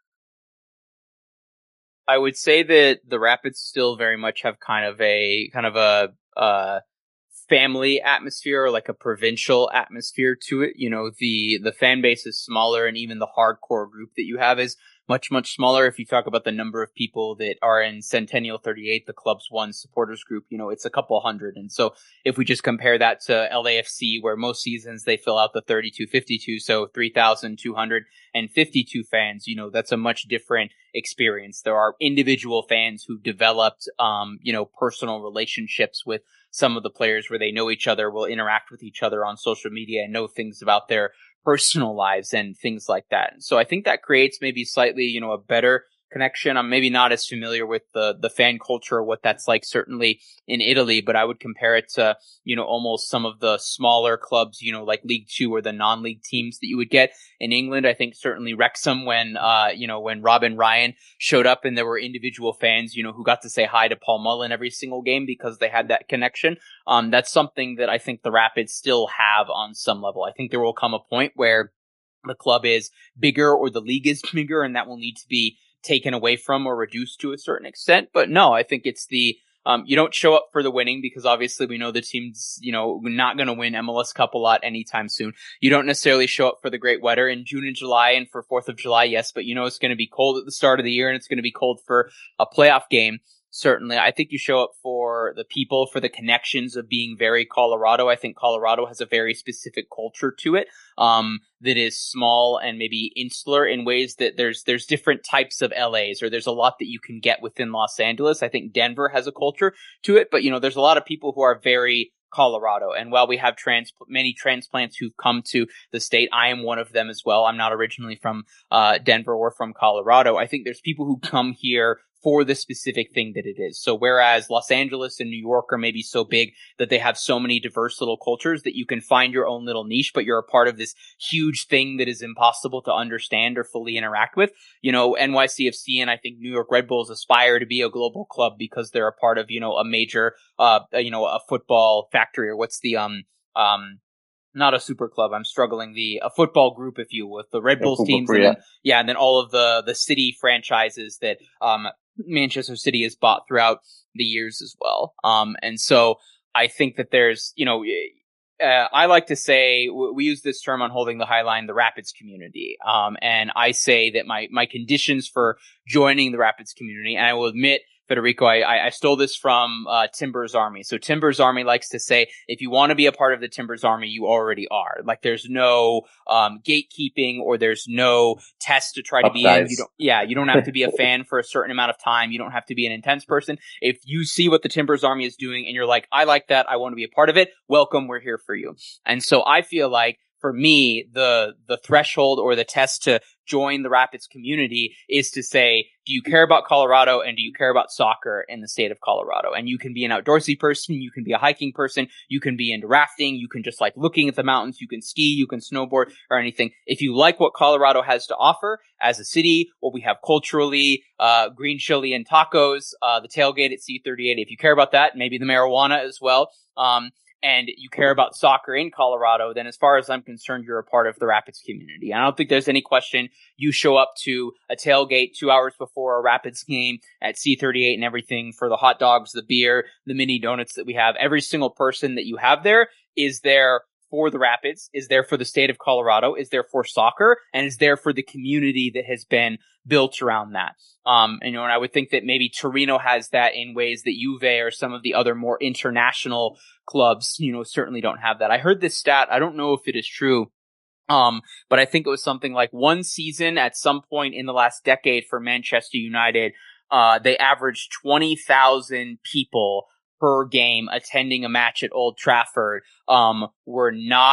I would say that the Rapids still very much have kind of a, kind of a, uh, family atmosphere, or like a provincial atmosphere to it. You know, the, the fan base is smaller, and even the hardcore group that you have is much, much smaller. If you talk about the number of people that are in Centennial thirty-eight, the club's one supporters group, you know, it's a couple hundred. And so if we just compare that to L A F C, where most seasons they fill out the thirty-two fifty-two, so three thousand two hundred fifty-two fans, you know, that's a much different experience. There are individual fans who developed, um, you know, personal relationships with some of the players where they know each other, will interact with each other on social media and know things about their personal lives and things like that. So I think that creates maybe slightly, you know, a better connection. I'm maybe not as familiar with the, the fan culture or what that's like, certainly in Italy, but I would compare it to, you know, almost some of the smaller clubs, you know, like League Two or the non-league teams that you would get in England. I think certainly Wrexham, when, uh, you know, when Robin Ryan showed up and there were individual fans, you know, who got to say hi to Paul Mullen every single game because they had that connection. Um, that's something that I think the Rapids still have on some level. I think there will come a point where the club is bigger or the league is bigger, and that will need to be taken away from or reduced to a certain extent. But no, I think it's the, um, you don't show up for the winning, because obviously we know the team's, you know, not going to win M L S Cup a lot anytime soon. You don't necessarily show up for the great weather in June and July and for fourth of July, yes, but you know it's going to be cold at the start of the year, and it's going to be cold for a playoff game. Certainly, I think you show up for the people, for the connections of being very Colorado. I think Colorado has a very specific culture to it, um, that is small and maybe insular in ways that there's there's different types of L As, or there's a lot that you can get within Los Angeles. I think Denver has a culture to it, but you know, there's a lot of people who are very Colorado. And while we have trans many transplants who've come to the state, I am one of them as well. I'm not originally from uh, Denver or from Colorado. I think there's people who come here for the specific thing that it is. So whereas Los Angeles and New York are maybe so big that they have so many diverse little cultures that you can find your own little niche, but you're a part of this huge thing that is impossible to understand or fully interact with. You know, N Y C F C and I think New York Red Bulls aspire to be a global club because they're a part of, you know, a major, uh, you know, a football factory, or what's the, um, um, not a super club. I'm struggling. The a football group, if you will, with the Red Bulls teams, and then, yeah, and then all of the the city franchises that um Manchester City has bought throughout the years as well. Um, and so I think that there's, you know, uh, I like to say we use this term on Holding the High Line, the Rapids community. Um, and I say that my my conditions for joining the Rapids community, and I will admit, Federico, I, I stole this from uh, Timbers Army. So Timbers Army likes to say, if you want to be a part of the Timbers Army, you already are. Like, there's no um, gatekeeping, or there's no test to try to be in. You don't, yeah, you don't have to be a fan for a certain amount of time. You don't have to be an intense person. If you see what the Timbers Army is doing and you're like, I like that, I want to be a part of it, welcome, we're here for you. And so I feel like, for me, the the threshold or the test to join the Rapids community is to say, do you care about Colorado, and do you care about soccer in the state of Colorado? And you can be an outdoorsy person, you can be a hiking person, you can be into rafting, you can just like looking at the mountains, you can ski, you can snowboard, or anything. If you like what Colorado has to offer as a city, what we have culturally, uh, green chili and tacos, uh, the tailgate at C thirty-eight, if you care about that, maybe the marijuana as well, um, and you care about soccer in Colorado, then as far as I'm concerned, you're a part of the Rapids community. I don't think there's any question. You show up to a tailgate two hours before a Rapids game at C thirty-eight and everything for the hot dogs, the beer, the mini donuts that we have. Every single person that you have there is there for the Rapids, is there for the state of Colorado, is there for soccer, and is there for the community that has been built around that. Um, and, you know, and I would think that maybe Torino has that in ways that Juve or some of the other more international clubs, you know, certainly don't have that. I heard this stat. I don't know if it is true. Um, but I think it was something like one season at some point in the last decade for Manchester United, uh, they averaged twenty thousand people per game attending a match at Old Trafford, um, were not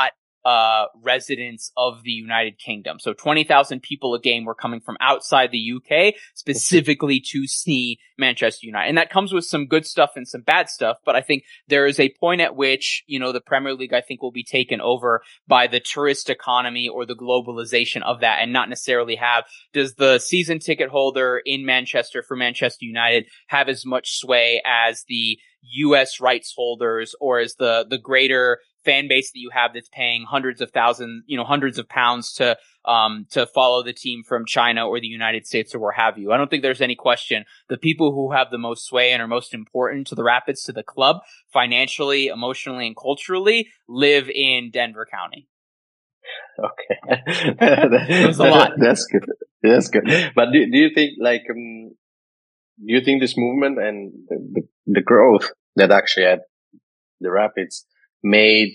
uh, residents of the United Kingdom. So twenty thousand people a game were coming from outside the U K specifically to see Manchester United. And that comes with some good stuff and some bad stuff. But I think there is a point at which, you know, the Premier League, I think, will be taken over by the tourist economy or the globalization of that, and not necessarily have, does the season ticket holder in Manchester for Manchester United have as much sway as the U S rights holders, or as the, the greater fan base that you have that's paying hundreds of thousands, you know, hundreds of pounds to, um, to follow the team from China or the United States or where have you. I don't think there's any question. The people who have the most sway and are most important to the Rapids, to the club, financially, emotionally, and culturally, live in Denver County. Okay. It was a lot. That's good. That's good. But do, do you think, like, um, do you think this movement and the, the, the growth that actually had the Rapids made,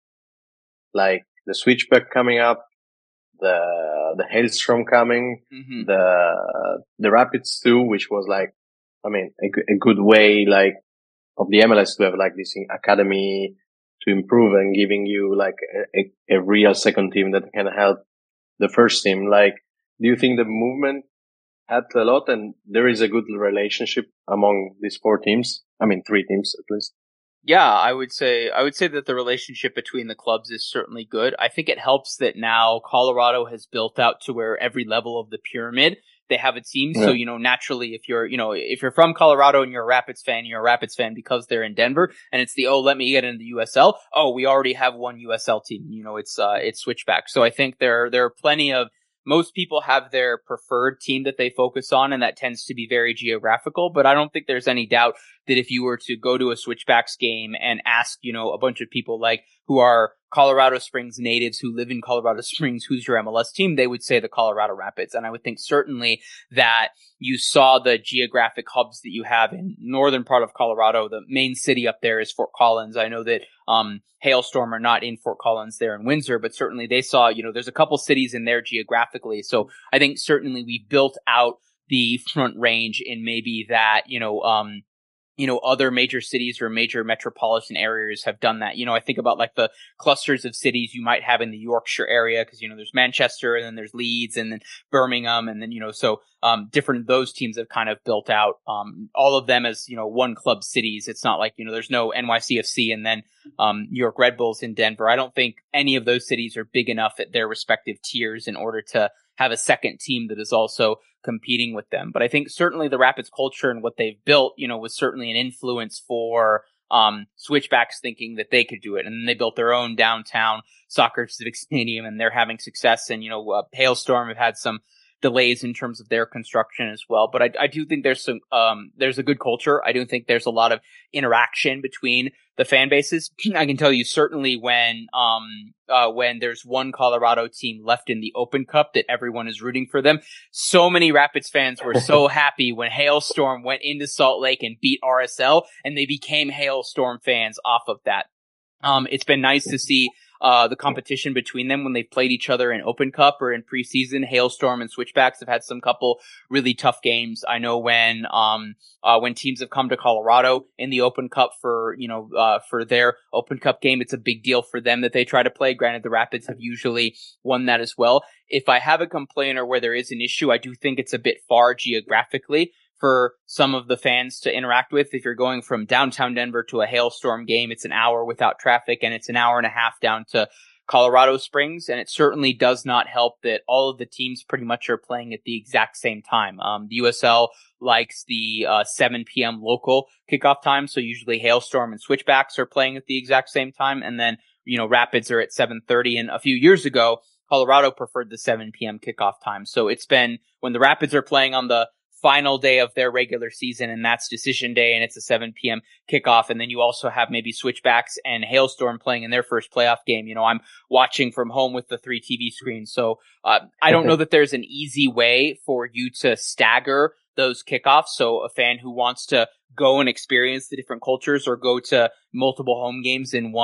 like, the switchback coming up, the the Hailstorm coming, mm-hmm. the the Rapids too, which was like, I mean, a, a good way, like, of the M L S to have like this academy to improve and giving you like a, a, a real second team that can help the first team. Like, do you think the movement helped a lot, and there is a good relationship among these four teams? I mean, three teams at least. Yeah, I would say I would say that the relationship between the clubs is certainly good. I think it helps that now Colorado has built out to where every level of the pyramid they have a team. Yeah. So, you know, naturally, if you're, you know, if you're from Colorado and you're a Rapids fan, you're a Rapids fan because they're in Denver, and it's the, oh, let me get into the U S L. Oh, we already have one U S L team. You know, it's uh, it's switchback. So I think there there are plenty of. Most people have their preferred team that they focus on, and that tends to be very geographical. But I don't think there's any doubt that if you were to go to a Switchbacks game and ask, you know, a bunch of people like who are Colorado Springs natives who live in Colorado Springs, who's your M L S team, they would say the Colorado Rapids. And I would think certainly that you saw the geographic hubs that you have in northern part of Colorado. The main city up there is Fort Collins. I know that um Hailstorm are not in Fort Collins, they're in Windsor, but certainly they saw, you know, there's a couple cities in there geographically. So I think certainly we built out the Front Range in maybe that, you know, um you know, other major cities or major metropolitan areas have done that. You know, I think about like the clusters of cities you might have in the Yorkshire area, because, you know, there's Manchester and then there's Leeds and then Birmingham. And then, you know, so um, different, those teams have kind of built out um, all of them as, you know, one club cities. It's not like, you know, there's no N Y C F C and then um, New York Red Bulls in Denver. I don't think any of those cities are big enough at their respective tiers in order to have a second team that is also competing with them. But I think certainly the Rapids culture and what they've built, you know, was certainly an influence for um, Switchbacks thinking that they could do it. And then they built their own downtown soccer civic stadium, and they're having success. And, you know, uh, Hailstorm have had some delays in terms of their construction as well. But I, I do think there's some, um, there's a good culture. I do think there's a lot of interaction between the fan bases. I can tell you certainly when, um, uh, when there's one Colorado team left in the Open Cup that everyone is rooting for them. So many Rapids fans were so happy when Hailstorm went into Salt Lake and beat R S L, and they became Hailstorm fans off of that. Um, it's been nice to see Uh, the competition between them when they've played each other in Open Cup or in preseason. Hailstorm and Switchbacks have had some couple really tough games. I know when, um, uh, when teams have come to Colorado in the Open Cup for, you know, uh, for their Open Cup game, it's a big deal for them that they try to play. Granted, the Rapids have usually won that as well. If I have a complaint or where there is an issue, I do think it's a bit far geographically for some of the fans to interact with. If you're going from downtown Denver to a Hailstorm game, it's an hour without traffic, and it's an hour and a half down to Colorado Springs. And it certainly does not help that all of the teams pretty much are playing at the exact same time. Um, the U S L likes the uh, seven p.m. local kickoff time. So usually Hailstorm and Switchbacks are playing at the exact same time. And then, you know, Rapids are at seven thirty. And a few years ago, Colorado preferred the seven p.m. kickoff time. So it's been, when the Rapids are playing on the final day of their regular season, and that's decision day, and it's a seven p.m. kickoff. And then you also have maybe Switchbacks and Hailstorm playing in their first playoff game. You know, I'm watching from home with the three T V screens. So uh, I don't know that there's an easy way for you to stagger those kickoffs. So a fan who wants to go and experience the different cultures or go to multiple home games in one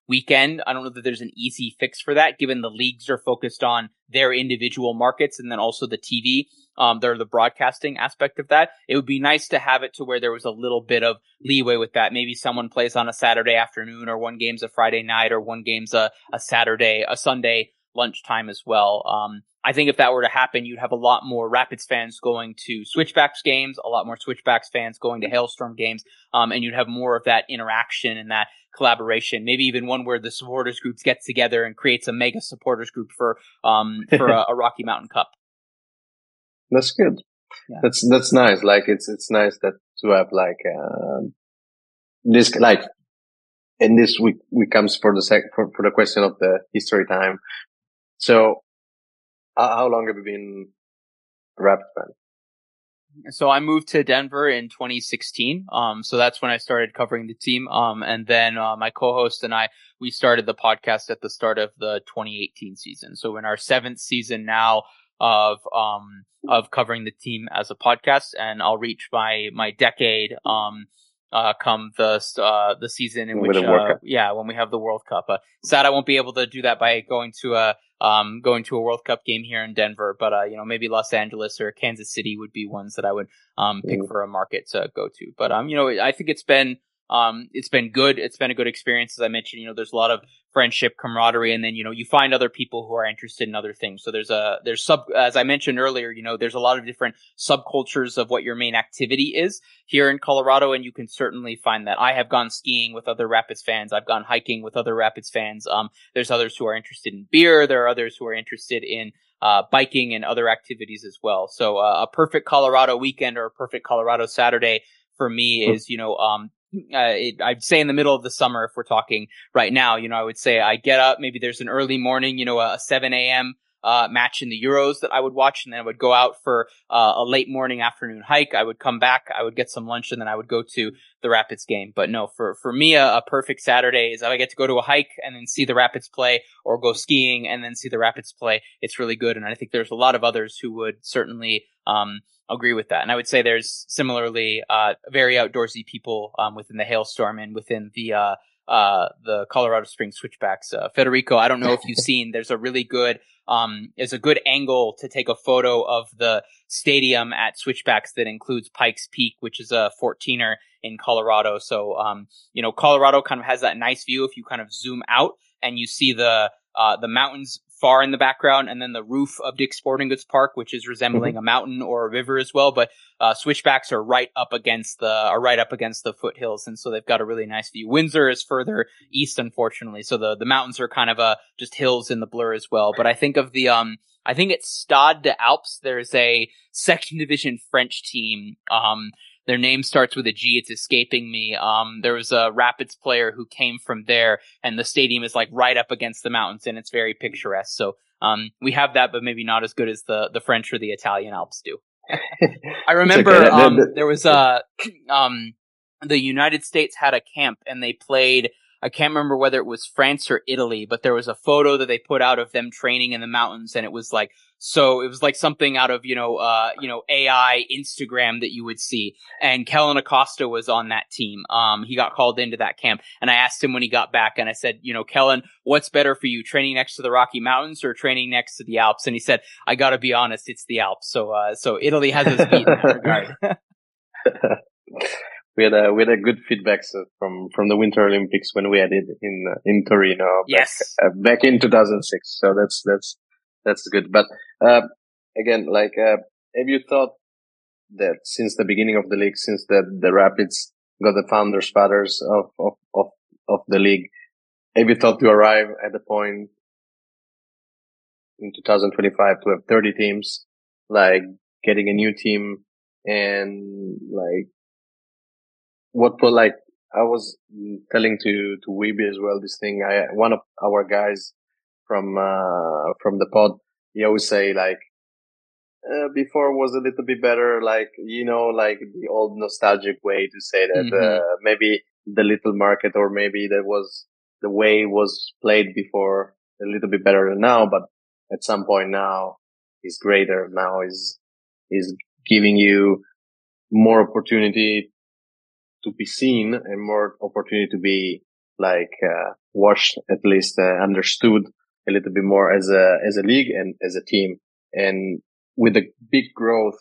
weekend. I don't know that there's an easy fix for that, given the leagues are focused on their individual markets and then also the T V. Um, they're the broadcasting aspect of that. It would be nice to have it to where there was a little bit of leeway with that. Maybe someone plays on a Saturday afternoon, or one game's a Friday night, or one game's a, a Saturday, a Sunday lunchtime as well. Um, I think if that were to happen, you'd have a lot more Rapids fans going to Switchbacks games, a lot more Switchbacks fans going to Hailstorm games, um, and you'd have more of that interaction and that collaboration. Maybe even one where the supporters groups get together and creates a mega supporters group for um for a, a Rocky Mountain Cup. That's good. Yeah. That's that's nice. Like it's it's nice that to have like uh, this like, and this we we comes for the sec for, for the question of the history time. So, uh, how long have you been a Rapids fan? So I moved to Denver in twenty sixteen. Um, so that's when I started covering the team. Um, and then uh, my co-host and I, we started the podcast at the start of the twenty eighteen season. So in our seventh season now of um of covering the team as a podcast, and I'll reach my my decade um uh come the uh the season in which uh, yeah when we have the World Cup. Uh, sad I won't be able to do that by going to a um going to a World Cup game here in Denver, but uh you know maybe Los Angeles or Kansas City would be ones that I would um pick mm. for a market to go to. But um you know I think it's been um it's been good. It's been a good experience. As I mentioned, you know there's a lot of friendship, camaraderie, and then you know you find other people who are interested in other things. So there's a there's sub as I mentioned earlier, you know there's a lot of different subcultures of what your main activity is here in Colorado, and you can certainly find that. I have gone skiing with other Rapids fans. I've gone hiking with other Rapids fans. Um, there's others who are interested in beer. There are others who are interested in uh biking and other activities as well. So uh, a perfect Colorado weekend or a perfect Colorado Saturday for me is you know um. Uh, it, I'd say in the middle of the summer, if we're talking right now, you know, I would say I get up, maybe there's an early morning, you know, a seven a.m. Uh, match in the Euros that I would watch, and then I would go out for uh, a late morning afternoon hike. I would come back, I would get some lunch, and then I would go to the Rapids game. But no, for, for me, a, a perfect Saturday is I get to go to a hike and then see the Rapids play, or go skiing and then see the Rapids play. It's really good. And I think there's a lot of others who would certainly, um, agree with that. And I would say there's similarly uh very outdoorsy people um within the Hailstorm and within the uh uh the Colorado Springs Switchbacks. Uh, Federico, I don't know if you've seen, there's a really good um there's a good angle to take a photo of the stadium at Switchbacks that includes Pikes Peak, which is a fourteener in Colorado. So um you know Colorado kind of has that nice view if you kind of zoom out and you see the uh the mountains far in the background, and then the roof of Dick's Sporting Goods Park, which is resembling mm-hmm. a mountain or a river as well. But uh, Switchbacks are right up against the are right up against the foothills, and so they've got a really nice view. Windsor is further east, unfortunately, so the the mountains are kind of uh, just hills in the blur as well. But I think of the um I think it's Stade des Alpes. There's a second division French team. Um, Their name starts with a G. It's escaping me. Um, there was a Rapids player who came from there, and the stadium is like right up against the mountains, and it's very picturesque. So um, we have that, but maybe not as good as the, the French or the Italian Alps do. I remember okay. um, there was a um, the United States had a camp, and they played. I can't remember whether it was France or Italy, but there was a photo that they put out of them training in the mountains, and it was like, so it was like something out of, you know, uh, you know, A I Instagram that you would see. And Kellen Acosta was on that team. Um, he got called into that camp, and I asked him when he got back, and I said, you know, Kellen, what's better for you, training next to the Rocky Mountains or training next to the Alps? And he said, I gotta be honest, it's the Alps. So, uh, so Italy has us beat in that regard. We had a we had a good feedback from from the Winter Olympics when we had it in uh, in Torino. Yes, back, uh, back in two thousand six. So that's that's that's good. But uh, again, like, uh, have you thought that since the beginning of the league, since the the Rapids got the founders fathers of of of of the league, have you thought to arrive at the point in two thousand twenty-five to have thirty teams, like getting a new team and like. What for, like, I was telling to, to Weeby as well, this thing, I, one of our guys from, uh, from the pod, he always say, like, uh, before was a little bit better, like, you know, like the old nostalgic way to say that, mm-hmm. uh, maybe the little market or maybe that was the way it was played before a little bit better than now, but at some point now is greater. Now is, is giving you more opportunity to be seen and more opportunity to be like uh, watched, at least uh, understood a little bit more as a as a league and as a team. And with the big growth,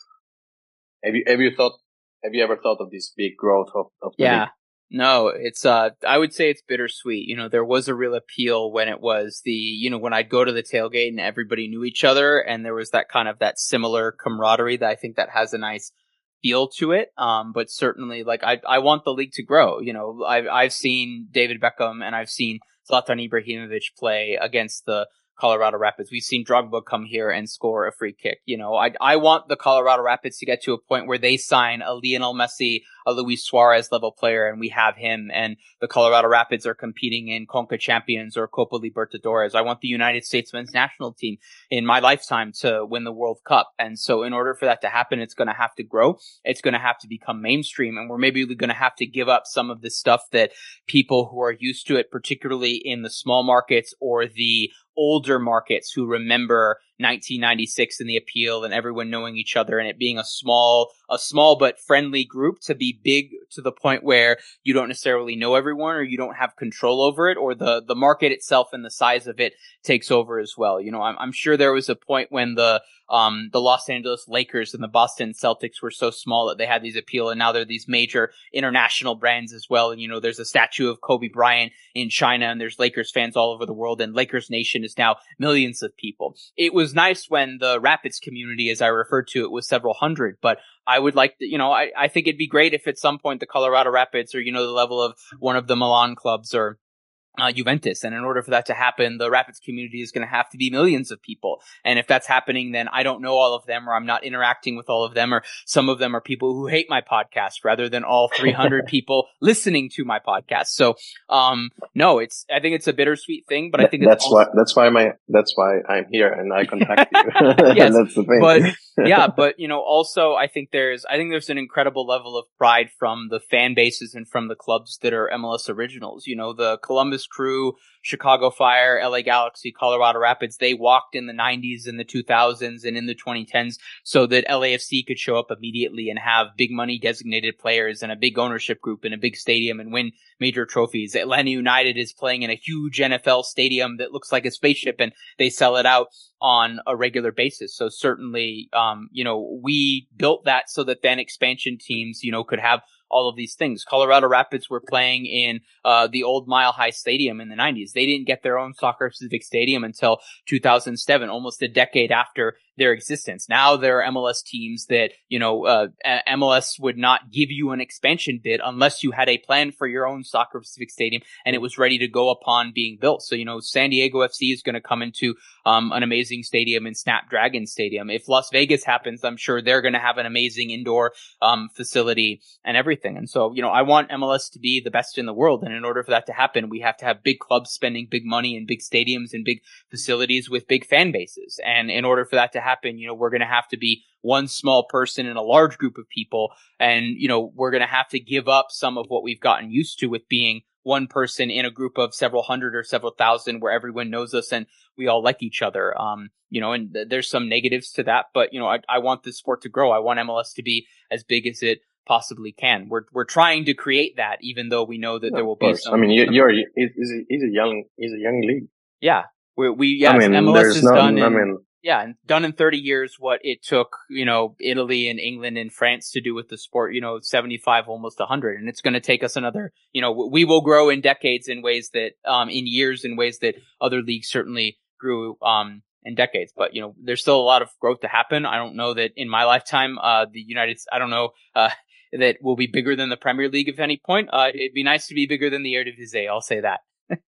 have you have you thought have you ever thought of this big growth of, of the Yeah. league? No, it's uh I would say it's bittersweet. You know, there was a real appeal when it was the, you know, when I'd go to the tailgate and everybody knew each other and there was that kind of that similar camaraderie that I think that has a nice feel to it. Um, but certainly like I I want the league to grow. You know, I've I've seen David Beckham and I've seen Zlatan Ibrahimovic play against the Colorado Rapids. We've seen Drogba come here and score a free kick. You know, I I want the Colorado Rapids to get to a point where they sign a Lionel Messi, a Luis Suarez level player, and we have him, and the Colorado Rapids are competing in Conca Champions or Copa Libertadores. I want the United States men's national team in my lifetime to win the World Cup. And so in order for that to happen, it's going to have to grow. It's going to have to become mainstream, and we're maybe going to have to give up some of the stuff that people who are used to it, particularly in the small markets or the older markets who remember nineteen ninety-six and the appeal and everyone knowing each other and it being a small, a small but friendly group, to be big to the point where you don't necessarily know everyone or you don't have control over it, or the, the market itself and the size of it takes over as well. You know, I'm, I'm sure there was a point when the, um, the Los Angeles Lakers and the Boston Celtics were so small that they had these appeal, and now they're these major international brands as well. And, you know, there's a statue of Kobe Bryant in China, and there's Lakers fans all over the world, and Lakers Nation is now millions of people. It was nice when the Rapids community, as I referred to it, was several hundred, but I would like to, you know, I, I think it'd be great if at some point the Colorado Rapids, or, you know, the level of one of the Milan clubs, or Uh, Juventus. And in order for that to happen, the Rapids community is going to have to be millions of people. And if that's happening, then I don't know all of them, or I'm not interacting with all of them, or some of them are people who hate my podcast rather than all three hundred people listening to my podcast. So, um, no, it's, I think it's a bittersweet thing, but I think it's that's also- why, that's why my, that's why I'm here and I contact you. Yes, that's the thing. But yeah, but you know, also I think there's, I think there's an incredible level of pride from the fan bases and from the clubs that are M L S originals. You know, the Columbus Crew, Chicago Fire, L A Galaxy, Colorado Rapids, they walked in the nineties and the two thousands and in the twenty tens so that L A F C could show up immediately and have big money designated players and a big ownership group and a big stadium and win major trophies. Atlanta United is playing in a huge N F L stadium that looks like a spaceship, and they sell it out on a regular basis. So certainly, um, you know, we built that so that then expansion teams, you know, could have all of these things. Colorado Rapids were playing in uh, the old Mile High Stadium in the nineties. They didn't get their own soccer specific stadium until two thousand seven, almost a decade after their existence. Now there are M L S teams that, you know, uh, M L S would not give you an expansion bid unless you had a plan for your own soccer specific stadium and it was ready to go upon being built. So, you know, San Diego F C is going to come into um, an amazing stadium in Snapdragon Stadium. If Las Vegas happens, I'm sure they're going to have an amazing indoor um, facility and everything. And so, you know, I want M L S to be the best in the world. And in order for that to happen, we have to have big clubs spending big money in big stadiums and big facilities with big fan bases. And in order for that to happen, you know, we're going to have to be one small person in a large group of people. And, you know, we're going to have to give up some of what we've gotten used to with being one person in a group of several hundred or several thousand where everyone knows us and we all like each other. Um, you know, and th- there's some negatives to that, but, you know, I, I want this sport to grow. I want M L S to be as big as it possibly can. We're we're trying to create that, even though we know that No, there will of be course. some. I mean, you, some you're he's a, he's a young he's a young league. yeah, we we yes, I mean, M L S there's has no. done. I In, mean, yeah, and done in thirty years what it took, you know, Italy and England and France to do with the sport. You know, seventy-five, almost one hundred, and it's going to take us another. You know, we will grow in decades in ways that, um, in years in ways that other leagues certainly grew, um. in decades, but you know, there's still a lot of growth to happen. I don't know that in my lifetime, uh, the United, I don't know, uh, that will be bigger than the Premier League at any point. Uh, it'd be nice to be bigger than the Eredivisie. I'll say that.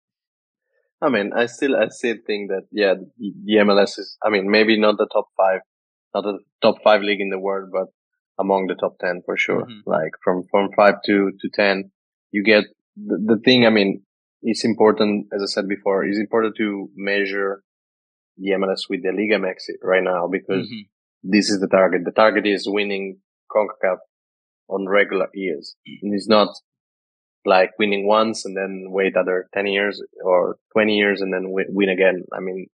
I mean, I still, I still think that, yeah, the, the M L S is, I mean, maybe not the top five, not the top five league in the world, but among the top ten for sure. Mm-hmm. Like from, from five to, to ten, you get the, the thing. I mean, it's important, as I said before, it's important to measure the M L S with the Liga M X right now because mm-hmm. this is the target. The target is winning CONCACAF on regular years. And it's not like winning once and then wait other ten years or twenty years and then win, win again. I mean,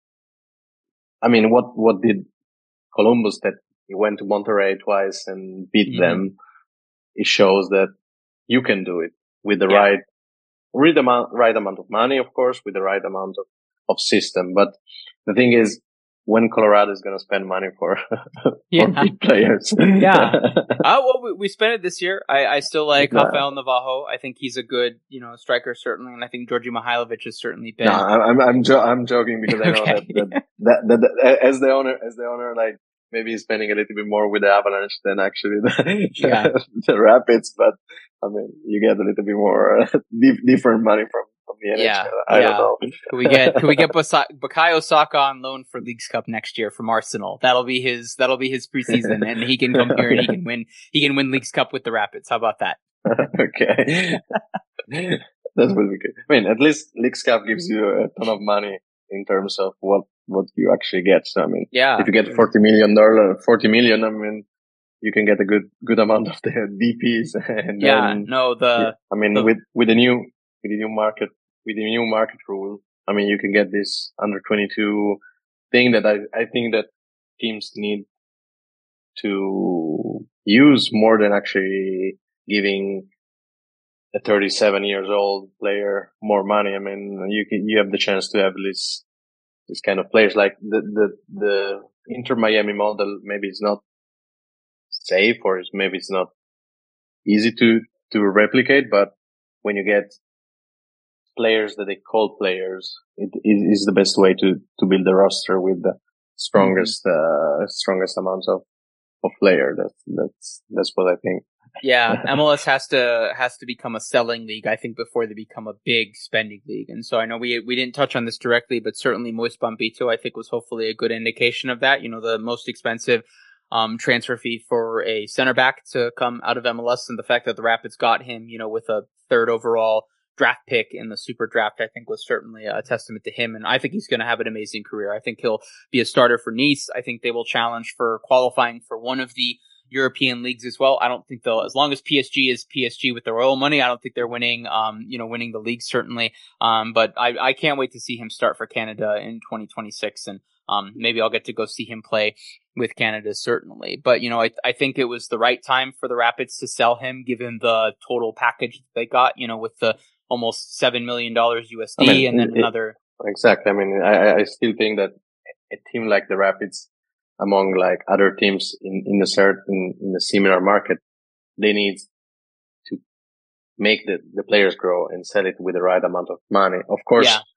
I mean, what, what did Columbus that he went to Monterrey twice and beat mm-hmm. them? It shows that you can do it with the yeah. right, right amount, right amount of money, of course, with the right amount of, of system. But the thing is, when Colorado is going to spend money for, yeah. for big players. yeah. Uh, well, we, we spent it this year. I, I still like No. Rafael Navajo. I think he's a good, you know, striker, certainly. And I think Georgi Mihailovic has certainly been. No, I'm, I'm, jo- I'm joking because I know okay. that, that, that, that, that, as the owner, as the owner, like, maybe he's spending a little bit more with the Avalanche than actually the, yeah. the Rapids. But, I mean, you get a little bit more uh, dif- different money from, from the N H L. Yeah, I yeah. don't know. Can we get can we get Basa- Bukayo Saka on loan for Leagues Cup next year from Arsenal? That'll be his that'll be his preseason, and he can come here and he can win he can win Leagues Cup with the Rapids. How about that? Okay, that would be good. I mean, at least Leagues Cup gives you a ton of money in terms of what what you actually get. So I mean, yeah, if you get forty million dollar, forty million, I mean, you can get a good good amount of the D Ps. And yeah, then, no, the yeah, I mean, the, with with the new with the new market with the new market rule, I mean, you can get this under twenty-two thing that I I think that teams need to use more than actually giving a thirty-seven years old player more money. I mean, you can, you have the chance to have this, this kind of players like the, the, the Inter Miami model. Maybe it's not safe or it's, maybe it's not easy to, to replicate, but when you get players that they call players, it, it is the best way to, to build a roster with the strongest, mm-hmm. uh, strongest amounts of, of player. That's, that's, that's what I think. Yeah, M L S has to has to become a selling league, I think, before they become a big spending league. And so I know we we didn't touch on this directly, but certainly Moise Bombito, I think, was hopefully a good indication of that. You know, the most expensive um transfer fee for a center back to come out of M L S, and the fact that the Rapids got him, you know, with a third overall draft pick in the super draft, I think was certainly a testament to him. And I think he's going to have an amazing career. I think he'll be a starter for Nice. I think they will challenge for qualifying for one of the European leagues as well. I don't think they'll, as long as P S G is P S G with their oil money, I don't think they're winning, um, you know, winning the league certainly. Um, but I, I can't wait to see him start for Canada in twenty twenty-six. And, um, maybe I'll get to go see him play with Canada certainly. But, you know, I, I think it was the right time for the Rapids to sell him given the total package they got, you know, with the almost seven million dollars U S D I mean, and then it, another. Exactly. I mean, I, I still think that a team like the Rapids, among like other teams in, in the cert, in, in the similar market, they need to make the, the players grow and sell it with the right amount of money. Of course, yeah.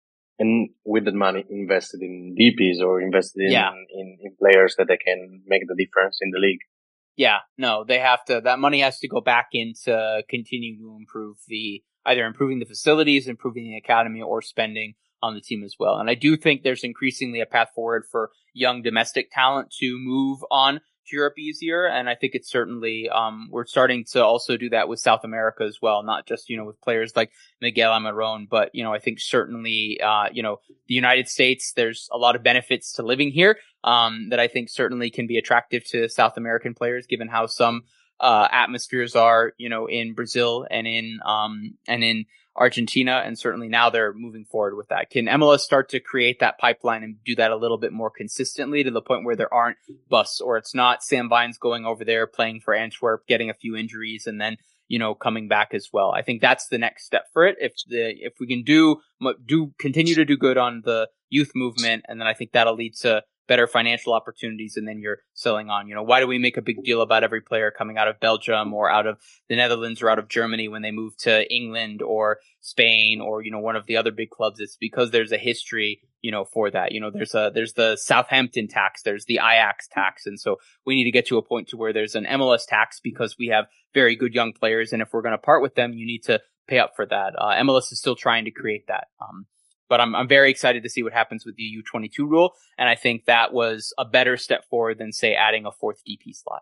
And with that money invested in D Ps or invested in, yeah. in, in players that they can make the difference in the league. Yeah, no, they have to, that money has to go back into continuing to improve the, either improving the facilities, improving the academy, or spending on the team as well. And I do think there's increasingly a path forward for young domestic talent to move on to Europe easier. And I think it's certainly, um, we're starting to also do that with South America as well, not just, you know, with players like Miguel Amarón, but, you know, I think certainly, uh, you know, the United States, there's a lot of benefits to living here, um, that I think certainly can be attractive to South American players, given how some, uh, atmospheres are, you know, in Brazil and in, um, and in Argentina, and certainly now they're moving forward with that. Can M L S start to create that pipeline and do that a little bit more consistently to the point where there aren't busts, or it's not Sam Vines going over there playing for Antwerp, getting a few injuries, and then, you know, coming back as well? I think that's the next step for it. If the if we can do do continue to do good on the youth movement, and then I think that'll lead to better financial opportunities, and then you're selling on. You know, why do we make a big deal about every player coming out of Belgium or out of the Netherlands or out of Germany when they move to England or Spain or, you know, one of the other big clubs? It's because there's a history, you know, for that. You know, there's a there's the Southampton tax, there's the Ajax tax, and so we need to get to a point to where there's an M L S tax because we have very good young players, and if we're going to part with them, you need to pay up for that. Uh, M L S is still trying to create that. Um, But I'm I'm very excited to see what happens with the U twenty-two rule, and I think that was a better step forward than, say, adding a fourth D P slot.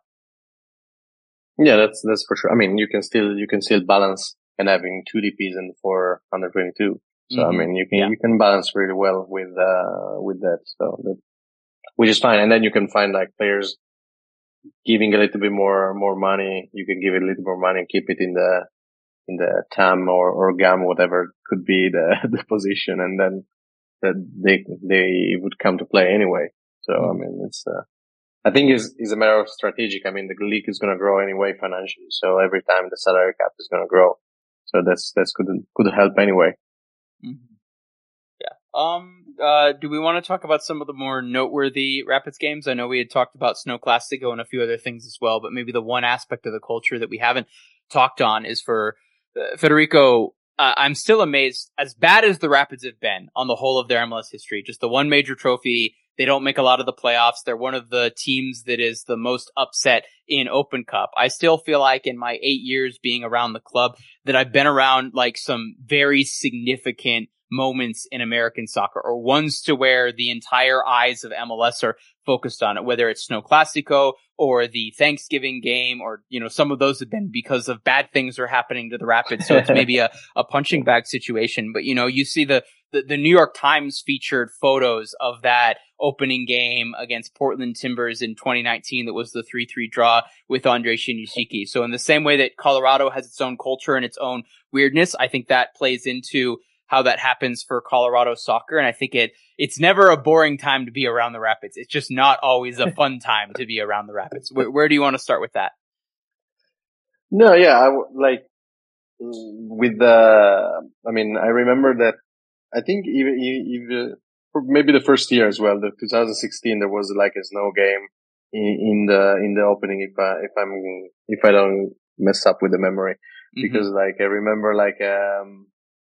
Yeah, that's that's for sure. I mean, you can still you can still balance and having two D Ps and four under twenty-two. So mm-hmm. I mean, you can yeah. you can balance really well with uh with that. So that, which is fine, and then you can find like players giving a little bit more more money. You can give it a little more money and keep it in the. in the T A M or, or G A M, whatever could be the, the position, and then that they, they would come to play anyway. So, mm. I mean, it's, uh, I think it's, it's a matter of strategic. I mean, the league is going to grow anyway financially. So every time the salary cap is going to grow. So that's that's could could help anyway. Mm-hmm. Yeah. Um. Uh. Do we want to talk about some of the more noteworthy Rapids games? I know we had talked about Snow Classico and a few other things as well, but maybe the one aspect of the culture that we haven't talked on is for uh, Federico. Uh, I'm still amazed, as bad as the Rapids have been on the whole of their M L S history, just the one major trophy. They don't make a lot of the playoffs. They're one of the teams that is the most upset in Open Cup. I still feel like in my eight years being around the club that I've been around like some very significant moments in American soccer, or ones to where the entire eyes of M L S are focused on it, whether it's Snow Classico or the Thanksgiving game, or, you know, some of those have been because of bad things are happening to the Rapids. So it's maybe a, a punching bag situation. But, you know, you see the, the, the New York Times featured photos of that opening game against Portland Timbers in twenty nineteen. That was the three three draw with Andrei Shinyashiki. So in the same way that Colorado has its own culture and its own weirdness, I think that plays into how that happens for Colorado soccer. And I think it it's never a boring time to be around the Rapids. It's just not always a fun time to be around the Rapids. Where, where do you want to start with that? No, yeah, I w- like with the, I mean, I remember that I think even, even maybe the first year as well, the two thousand sixteen, there was like a snow game in, in the, in the opening. If I, if I'm, if I don't mess up with the memory, because mm-hmm. like I remember like, um,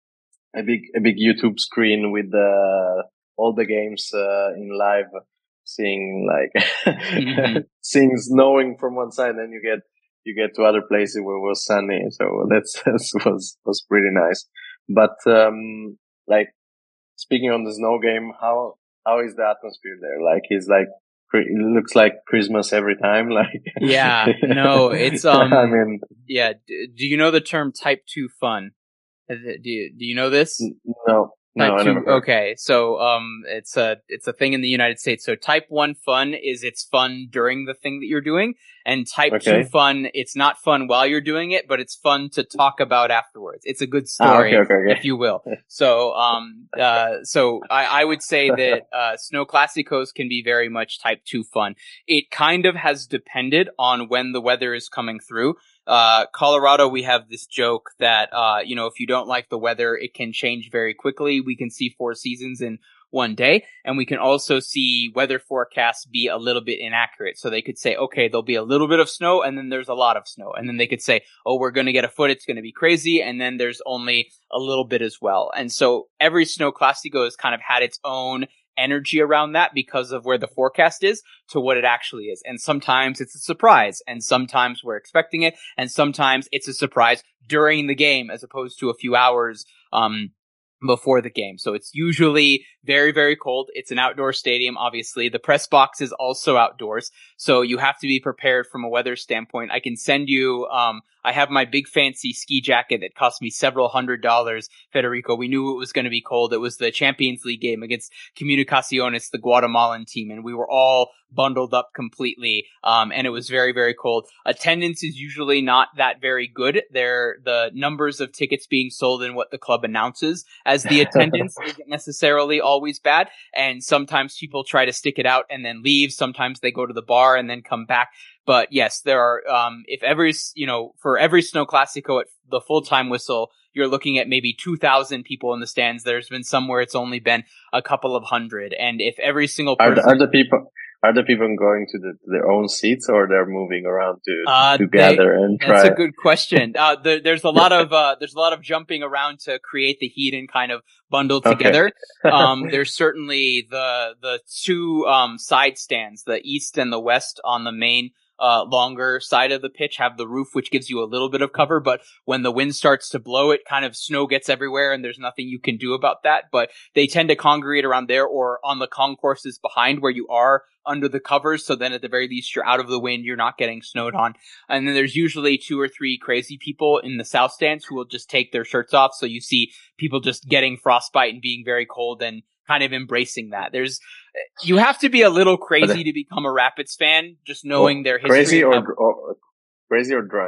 a big, a big YouTube screen with the, all the games, uh, in live, seeing like, mm-hmm. seeing snowing from one side, then you get, you get to other places where it was sunny. So that's, that was, was pretty nice. But, um, like, speaking on the snow game, how, how is the atmosphere there? Like, it's like, it looks like Christmas every time. Like, yeah, no, it's, um, I mean, yeah. D- do you know the term type two fun? Do you, do you know this? No. No, Type two, okay, so um, it's a it's a thing in the United States. So type one fun is it's fun during the thing that you're doing, and type okay. two fun, it's not fun while you're doing it, but it's fun to talk about afterwards. It's a good story, ah, okay, okay, okay. if you will. So um, uh, so I, I would say that uh, Snow Classicos can be very much type two fun. It kind of has depended on when the weather is coming through. Uh, Colorado, we have this joke that, uh, you know, if you don't like the weather, it can change very quickly. We can see four seasons in one day, and we can also see weather forecasts be a little bit inaccurate. So they could say, okay, there'll be a little bit of snow, and then there's a lot of snow. And then they could say, oh, we're going to get a foot. It's going to be crazy. And then there's only a little bit as well. And so every Snow Classico has kind of had its own energy around that because of where the forecast is to what it actually is. And sometimes it's a surprise, and sometimes we're expecting it, and sometimes it's a surprise during the game as opposed to a few hours um before the game. So it's usually very, very cold. It's an outdoor stadium, obviously. The press box is also outdoors, so you have to be prepared from a weather standpoint. I can send you, um, I have my big fancy ski jacket that cost me several hundred dollars, Federico. We knew it was going to be cold. It was the Champions League game against Comunicaciones, the Guatemalan team, and we were all bundled up completely, um, and it was very, very cold. Attendance is usually not that very good. There, the numbers of tickets being sold and what the club announces as the attendance isn't necessarily always bad, and sometimes people try to stick it out and then leave. Sometimes they go to the bar and then come back. But yes, there are, um, if every, you know, for every Snow Classico at the full-time whistle, you're looking at maybe two thousand people in the stands. There's been some where it's only been a couple of hundred. And if every single person... Are the, are the people... Are the people going to, the, to their own seats, or they're moving around to, uh, to gather they, and try? That's a good question. Uh, the, there's a lot of, uh, there's a lot of jumping around to create the heat and kind of bundle together. Okay. um, there's certainly the, the two, um, side stands, the east and the west on the main, uh, longer side of the pitch have the roof, which gives you a little bit of cover. But when the wind starts to blow, it kind of snow gets everywhere, and there's nothing you can do about that. But they tend to congregate around there or on the concourses behind where you are under the covers. So then at the very least, you're out of the wind. You're not getting snowed on. And then there's usually two or three crazy people in the south stands who will just take their shirts off. So you see people just getting frostbite and being very cold and kind of embracing that. There's, you have to be a little crazy to become a Rapids fan, just knowing their history. Crazy or, or crazy or drunk?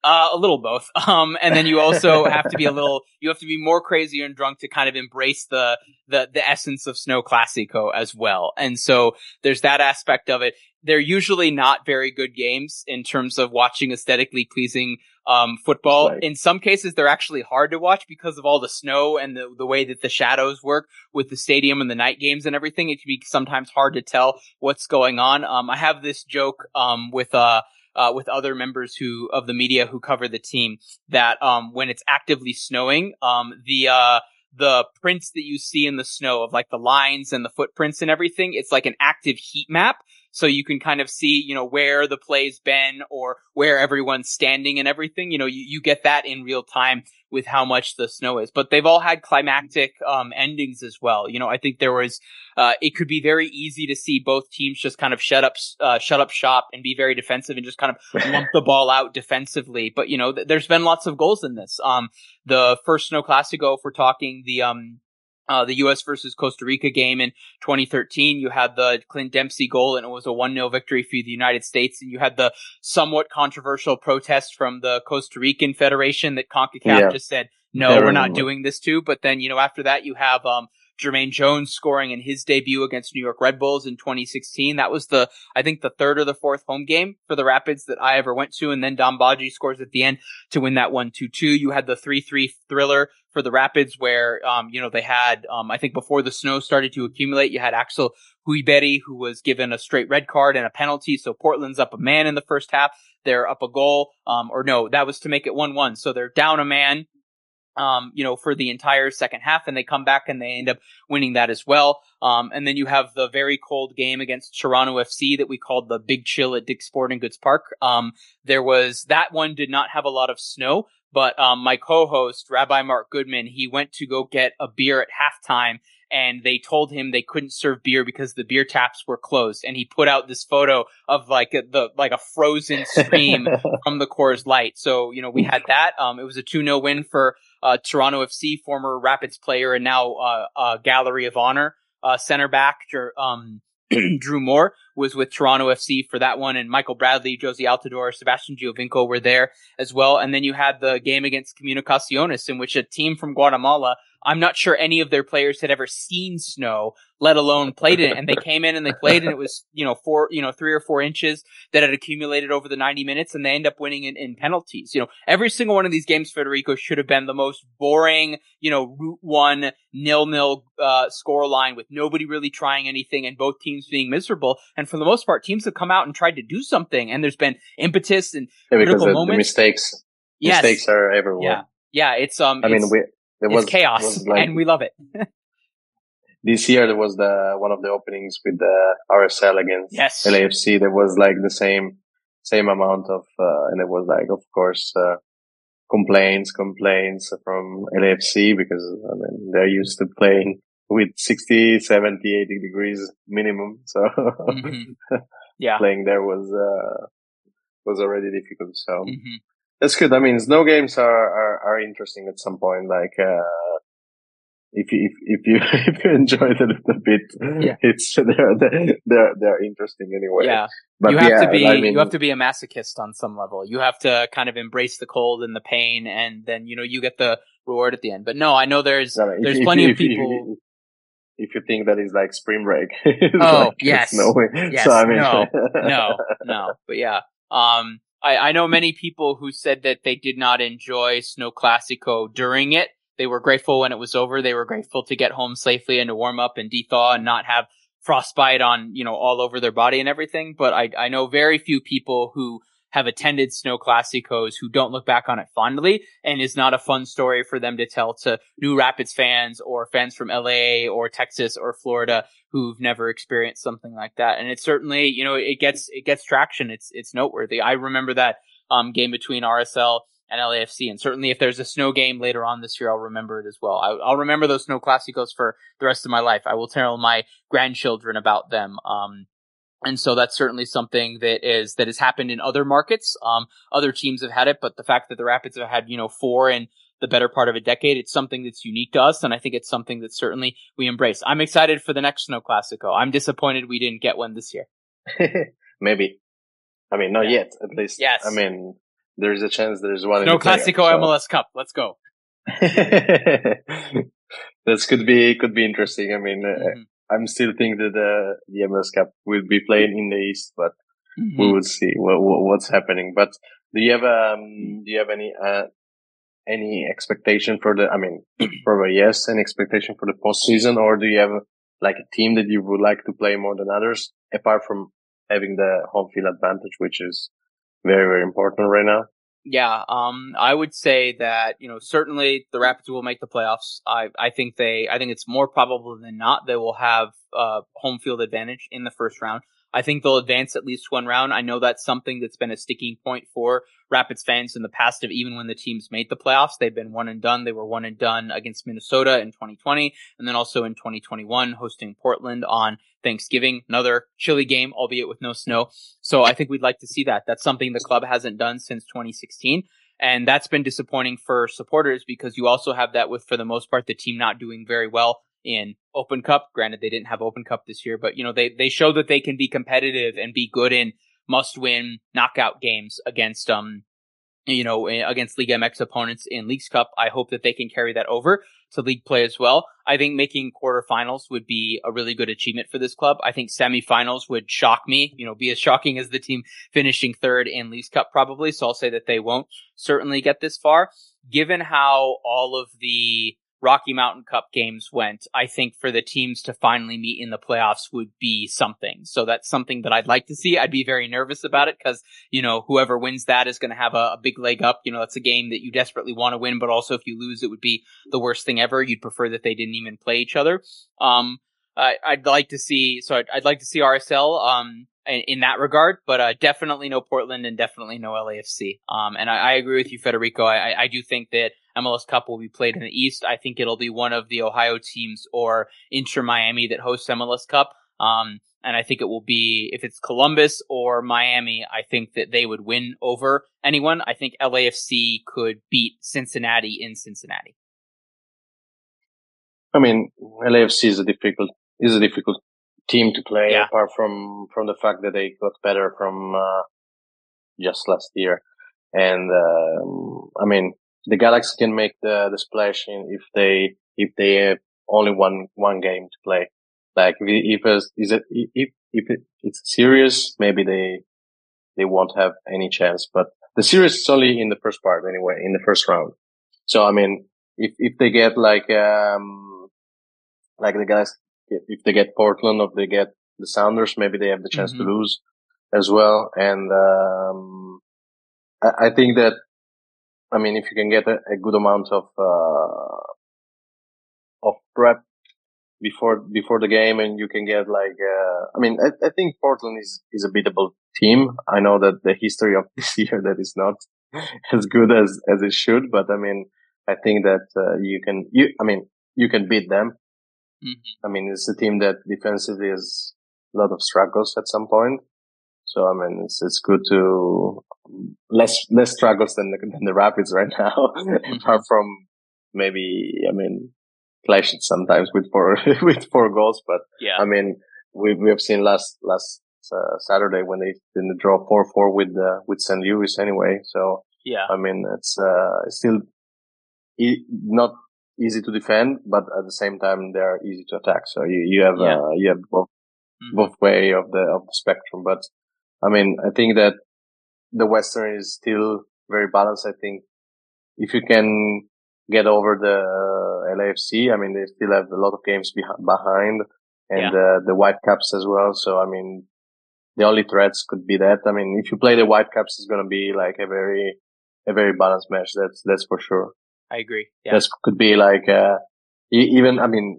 Uh, a little both. Um, and then you also have to be a little, you have to be more crazy and drunk to kind of embrace the, the, the essence of Snow Classico as well. And so there's that aspect of it. They're usually not very good games in terms of watching aesthetically pleasing, um, football. Right. In some cases, they're actually hard to watch because of all the snow and the, the way that the shadows work with the stadium and the night games and everything. It can be sometimes hard to tell what's going on. Um, I have this joke, um, with, uh, Uh, with other members who of the media who cover the team that um, when it's actively snowing, um, the uh, the prints that you see in the snow of like the lines and the footprints and everything, it's like an active heat map. So you can kind of see, you know, where the play's been or where everyone's standing and everything. You know, you, you get that in real time with how much the snow is. But they've all had climactic um, endings as well. You know, I think there was, uh, it could be very easy to see both teams just kind of shut up, uh, shut up shop and be very defensive and just kind of lump the ball out defensively. But, you know, th- there's been lots of goals in this. Um, the first Snow Classico, if we're talking the, um, Uh, the U S versus Costa Rica game in twenty thirteen, you had the Clint Dempsey goal and it was a one nil victory for the United States. And you had the somewhat controversial protest from the Costa Rican Federation that CONCACAF Yeah. just said, no, I we're not remember. doing this too. But then, you know, after that, you have, um, Jermaine Jones scoring in his debut against New York Red Bulls in twenty sixteen. That was the, I think the third or the fourth home game for the Rapids that I ever went to. And then Dom Baji scores at the end to win that one two two. You had the three three thriller for the Rapids where, um, you know, they had, um, I think before the snow started to accumulate, you had Axel Huiberi, who was given a straight red card and a penalty. So Portland's up a man in the first half. They're up a goal, um, or no, that was to make it one one. So they're down a man, um, you know, for the entire second half, and they come back and they end up winning that as well. Um, and then you have the very cold game against Toronto F C that we called the Big Chill at Dick's Sporting Goods Park. Um, there was, that one did not have a lot of snow, but, um, my co-host, Rabbi Mark Goodman, he went to go get a beer at halftime, and they told him they couldn't serve beer because the beer taps were closed. And he put out this photo of like a, the, like a frozen stream from the Coors Light. So, you know, we had that. Um, it was a two nil win for, uh, Toronto F C, former Rapids player and now, uh, uh, Gallery of Honor, uh, center back, um, Drew Moore was with Toronto F C for that one, and Michael Bradley, Josie Altidore, Sebastian Giovinco were there as well. And then you had the game against Comunicaciones, in which a team from Guatemala, I'm not sure any of their players had ever seen snow, let alone played in it. And they came in and they played, and it was, you know, four, you know, three or four inches that had accumulated over the ninety minutes, and they end up winning in, in penalties. You know, every single one of these games, Federico, should have been the most boring, you know, Route One nil nil uh, score line with nobody really trying anything and both teams being miserable. And for the most part, teams have come out and tried to do something, and there's been impetus and Yeah, because critical the, the moments. mistakes, Yes. mistakes are everywhere. Yeah, yeah, it's um, I it's, mean, we, there it's was chaos, was like, and we love it. this year there was the one of the openings with the R S L against Yes. L A F C. There was like the same same amount of, uh, and it was like, of course, uh, complaints, complaints from L A F C because I mean they're used to playing with sixty, seventy, eighty degrees minimum. So Mm-hmm. Yeah, playing there was uh, was already difficult. So mm-hmm. that's good. I mean, snow games are are, are interesting at some point. Like. Uh, If you, if, if you, if you enjoy it a little bit, Yeah. it's, they're, they're, they're interesting anyway. Yeah. But you have yeah, to be, I mean, you have to be a masochist on some level. You have to kind of embrace the cold and the pain, and then, you know, you get the reward at the end. But no, I know there's, no, no, there's if, plenty if, of people. If, if you think that is like spring break. it's Oh, like, yes. No way. Yes. So, I mean, no, no, no. But yeah. Um, I, I know many people who said that they did not enjoy Snow Classico during it. They were grateful when it was over. They were grateful to get home safely and to warm up and de-thaw and not have frostbite on, you know, all over their body and everything. But I, I know very few people who have attended Snow Classicos who don't look back on it fondly, and is not a fun story for them to tell to new Rapids fans or fans from L A or Texas or Florida who've never experienced something like that. And it's certainly, you know, it gets, it gets traction. It's, it's noteworthy. I remember that, um, game between R S L and L A F C. And certainly if there's a snow game later on this year, I'll remember it as well. I, I'll remember those Snow Classicos for the rest of my life. I will tell my grandchildren about them. Um, and so that's certainly something that is, that has happened in other markets. Um, other teams have had it, but the fact that the Rapids have had, you know, four in the better part of a decade, it's something that's unique to us. And I think it's something that certainly we embrace. I'm excited for the next Snow Classico. I'm disappointed we didn't get one this year. Maybe. I mean, not Yeah. yet, at least. Yes. I mean, there's a chance there's one. No in the playoffs, Classico so. M L S Cup. Let's go. This could be could be interesting. I mean, mm-hmm. uh, I'm still thinking that the the M L S Cup will be played in the East, but mm-hmm. we will see what, what, what's happening. But do you have um do you have any uh any expectation for the? I mean, probably yes, any expectation for the postseason, or do you have like a team that you would like to play more than others, apart from having the home field advantage, which is very very important right now? Yeah, um, I would say that, you know, certainly the Rapids will make the playoffs. I, I think they, I think it's more probable than not they will have, uh, home field advantage in the first round. I think they'll advance at least one round. I know that's something that's been a sticking point for Rapids fans in the past of even when the teams made the playoffs. They've been one and done. They were one and done against Minnesota in twenty twenty and then also in twenty twenty-one hosting Portland on Thanksgiving. Another chilly game, albeit with no snow. So I think we'd like to see that. That's something the club hasn't done since twenty sixteen. And that's been disappointing for supporters because you also have that with, for the most part, the team not doing very well in Open Cup. Granted, they didn't have Open Cup this year, but you know, they, they show that they can be competitive and be good in must-win knockout games against, um, you know, against Liga M X opponents in Leagues Cup. I hope that they can carry that over to league play as well. I think making quarterfinals would be a really good achievement for this club. I think semifinals would shock me, you know, be as shocking as the team finishing third in Leagues Cup probably. So I'll say that they won't certainly get this far. Given how all of the Rocky Mountain Cup games went, I think for the teams to finally meet in the playoffs would be something. So that's something that I'd like to see. I'd be very nervous about it because, you know, whoever wins that is going to have a, a big leg up. You know, that's a game that you desperately want to win, but also if you lose, it would be the worst thing ever. You'd prefer that they didn't even play each other. Um, I, I'd like to see, so I'd, I'd like to see R S L, um, in, in that regard, but, uh, definitely no Portland and definitely no L A F C. Um, and I, I agree with you, Federico. I, I, I do think that M L S Cup will be played in the East. I think it'll be one of the Ohio teams or Inter Miami that hosts M L S Cup. Um, and I think it will be, if it's Columbus or Miami, I think that they would win over anyone. I think L A F C could beat Cincinnati in Cincinnati. I mean, L A F C is a difficult, is a difficult team to play, yeah. apart from, from the fact that they got better from, uh, just last year. And, um, I mean, the Galaxy can make the, the splash in if they, if they have only one, one game to play. Like, if, if, is it, if, if it's serious, maybe they, they won't have any chance, but the series is only in the first part anyway, in the first round. So, I mean, if, if they get like, um, like the guys, if they get Portland or they get the Sounders, maybe they have the chance mm-hmm. to lose as well. And, um, I, I think that, I mean, if you can get a, a good amount of, uh, of prep before, before the game and you can get like, uh, I mean, I, I think Portland is, is a beatable team. I know that the history of this year that is not as good as, as it should, but I mean, I think that, uh, you can, you, I mean, you can beat them. Mm-hmm. I mean, it's a team that defensively has a lot of struggles at some point. So, I mean, it's, it's good to, less, less struggles than the, than the Rapids right now, mm-hmm. apart from maybe, I mean, clashes sometimes with four, with four goals. But, yeah. I mean, we, we have seen last, last, uh, Saturday when they didn't draw four four with, uh, with Saint Louis anyway. So, yeah, I mean, it's, uh, still e- not easy to defend, but at the same time, they're easy to attack. So you, you have, yeah. uh, you have both, mm-hmm. both way of the, of the spectrum. But, I mean, I think that the Western is still very balanced. I think if you can get over the uh, L A F C, I mean, they still have a lot of games beh- behind and yeah. uh, the Whitecaps as well. So, I mean, the only threats could be that. I mean, if you play the Whitecaps, it's going to be like a very, a very balanced match. That's, that's for sure. I agree. Yeah. This could be like, uh, even, I mean,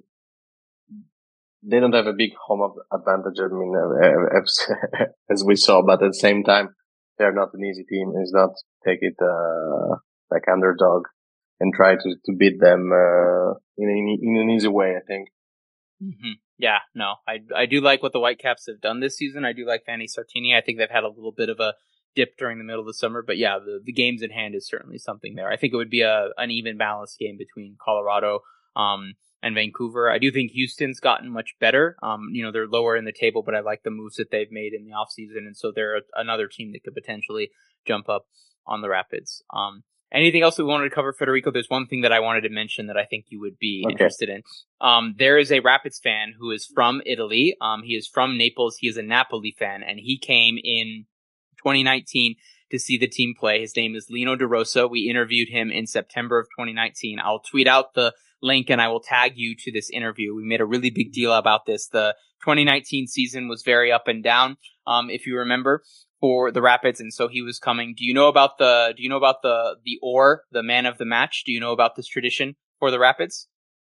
they don't have a big home advantage. I mean, uh, as we saw, but at the same time, they're not an easy team. It's not take it, uh, like underdog and try to, to beat them, uh, in, in, in an easy way, I think. Mm-hmm. Yeah, no, I, I do like what the Whitecaps have done this season. I do like Fanny Sartini. I think they've had a little bit of a dip during the middle of the summer, but yeah, the, the games in hand is certainly something there. I think it would be a, an even balanced game between Colorado, um, and Vancouver. I do think Houston's gotten much better. Um, you know, they're lower in the table, but I like the moves that they've made in the offseason, and so they're a, another team that could potentially jump up. on the Rapids. Um, anything else that we wanted to cover, Federico? There's one thing that I wanted to mention that I think you would be okay. interested in. Um, there is a Rapids fan who is from Italy. Um, he is from Naples. He is a Napoli fan, and he came in twenty nineteen to see the team play. His name is Lino De Rosa. We interviewed him in September of twenty nineteen. I'll tweet out the link and I will tag you to this interview. We made a really big deal about this. The twenty nineteen season was very up and down, um, if you remember, for the Rapids, and so he was coming. Do you know about the do you know about the the oar, the man of the match? Do you know about this tradition for the Rapids?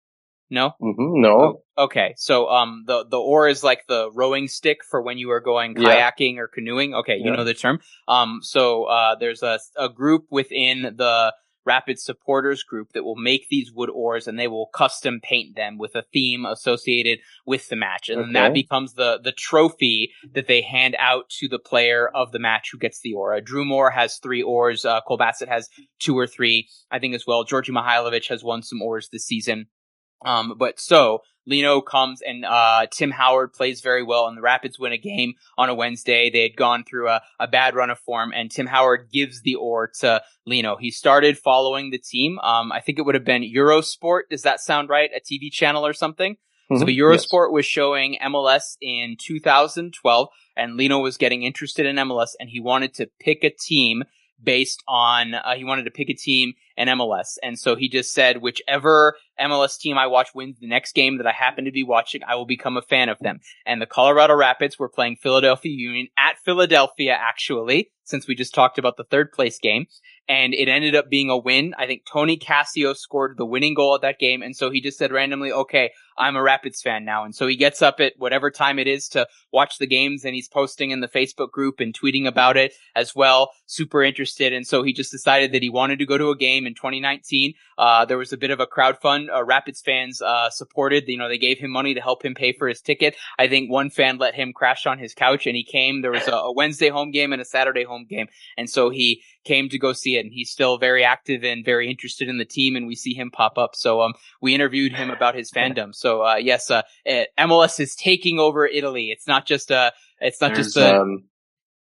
No? Mm-hmm, no. Oh, okay. So um the the oar is like the rowing stick for when you are going kayaking yeah. or canoeing. Okay, you yeah. know the term. Um so uh there's a a group within the Rapid supporters group that will make these wood oars, and they will custom paint them with a theme associated with the match. And okay. then that becomes the, the trophy that they hand out to the player of the match who gets the oar. Uh, Drew Moore has three oars. Uh, Cole Bassett has two or three, I think, as well. Georgi Mihailovic has won some oars this season. Um, but so Lino comes and, uh, Tim Howard plays very well, and the Rapids win a game on a Wednesday. They had gone through a, a bad run of form, and Tim Howard gives the oar to Lino. He started following the team. Um, I think it would have been Eurosport. Does that sound right? A T V channel or something? Mm-hmm. So Eurosport yes. was showing M L S in two thousand twelve, and Lino was getting interested in M L S, and he wanted to pick a team based on, uh, he wanted to pick a team in M L S. And so he just said, whichever M L S team I watch wins the next game that I happen to be watching, I will become a fan of them. And the Colorado Rapids were playing Philadelphia Union at Philadelphia, actually, since we just talked about the third place game. And it ended up being a win. I think Tony Cassio scored the winning goal at that game. And so he just said randomly, okay, I'm a Rapids fan now. And so he gets up at whatever time it is to watch the games, and he's posting in the Facebook group and tweeting about it as well. Super interested. And so he just decided that he wanted to go to a game in twenty nineteen. Uh, there was a bit of a crowd fund. Uh, Rapids fans, uh, supported, you know, they gave him money to help him pay for his ticket. I think one fan let him crash on his couch, and he came. There was a, a Wednesday home game and a Saturday home game. And so he came to go see it, and he's still very active and very interested in the team, and we see him pop up. So, um, we interviewed him about his fandom. So, uh, yes, uh, M L S is taking over Italy. It's not just, uh, it's not there's, just, uh, um,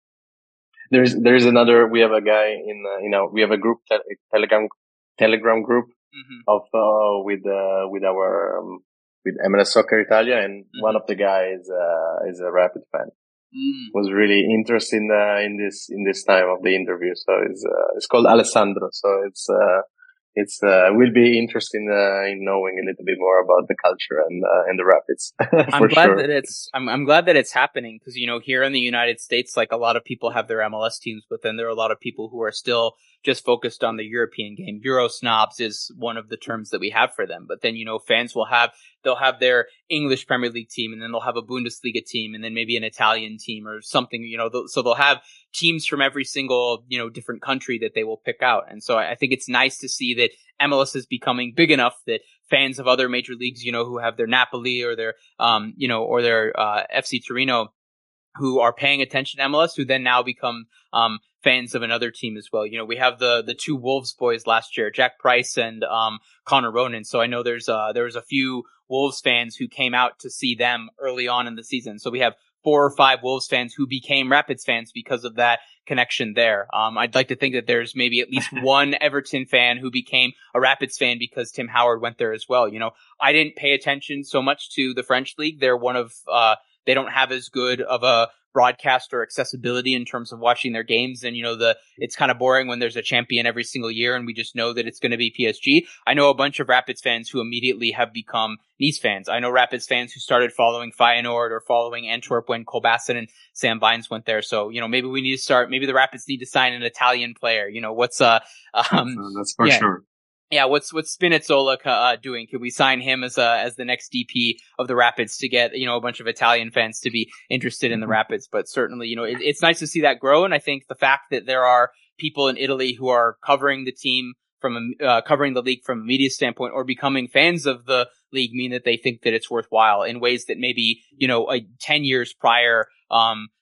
there's, there's another, we have a guy in, uh, you know, we have a group, te- Telegram, Telegram group mm-hmm. of, uh, with, uh, with our, um, with M L S Soccer Italia, and mm-hmm. one of the guys, uh, is a Rapid fan. Mm. Was really interested in, uh, in this, in this time of the interview. So it's, uh, it's called Alessandro. So it's, uh, it's, uh, will be interesting, uh, in knowing a little bit more about the culture and, uh, and the Rapids. I'm glad sure. that it's, I'm, I'm glad that it's happening, because, you know, here in the United States, like, a lot of people have their M L S teams, but then there are a lot of people who are still just focused on the European game. Euro snobs is one of the terms that we have for them. But then, you know, fans will have, they'll have their English Premier League team, and then they'll have a Bundesliga team, and then maybe an Italian team or something, you know, th- so they'll have teams from every single, you know, different country that they will pick out. And so I, I think it's nice to see that M L S is becoming big enough that fans of other major leagues, you know, who have their Napoli or their, um, you know, or their, uh, F C Torino, who are paying attention to M L S, who then now become, um, fans of another team as well. You know, we have the, the two Wolves boys last year, Jack Price and, um, Connor Ronan. So I know there's, uh, there was a few Wolves fans who came out to see them early on in the season. So we have four or five Wolves fans who became Rapids fans because of that connection there. Um, I'd like to think that there's maybe at least one Everton fan who became a Rapids fan because Tim Howard went there as well. You know, I didn't pay attention so much to the French league. They're one of, uh, they don't have as good of a broadcast or accessibility in terms of watching their games. And, you know, the, it's kind of boring when there's a champion every single year and we just know that it's going to be P S G. I know a bunch of Rapids fans who immediately have become Nice fans. I know Rapids fans who started following Feyenoord or following Antwerp when Cole Bassett and Sam Vines went there. So, you know, maybe we need to start, maybe the Rapids need to sign an Italian player. You know, what's, uh, um, that's for yeah. sure. Yeah, what's what's Spinazzola uh, doing? Could we sign him as a as the next D P of the Rapids to get, you know, a bunch of Italian fans to be interested in the Rapids? But certainly, you know, it, it's nice to see that grow, and I think the fact that there are people in Italy who are covering the team from a, uh, covering the league from a media standpoint or becoming fans of the league mean that they think that it's worthwhile in ways that maybe, you know, uh, ten years prior, um,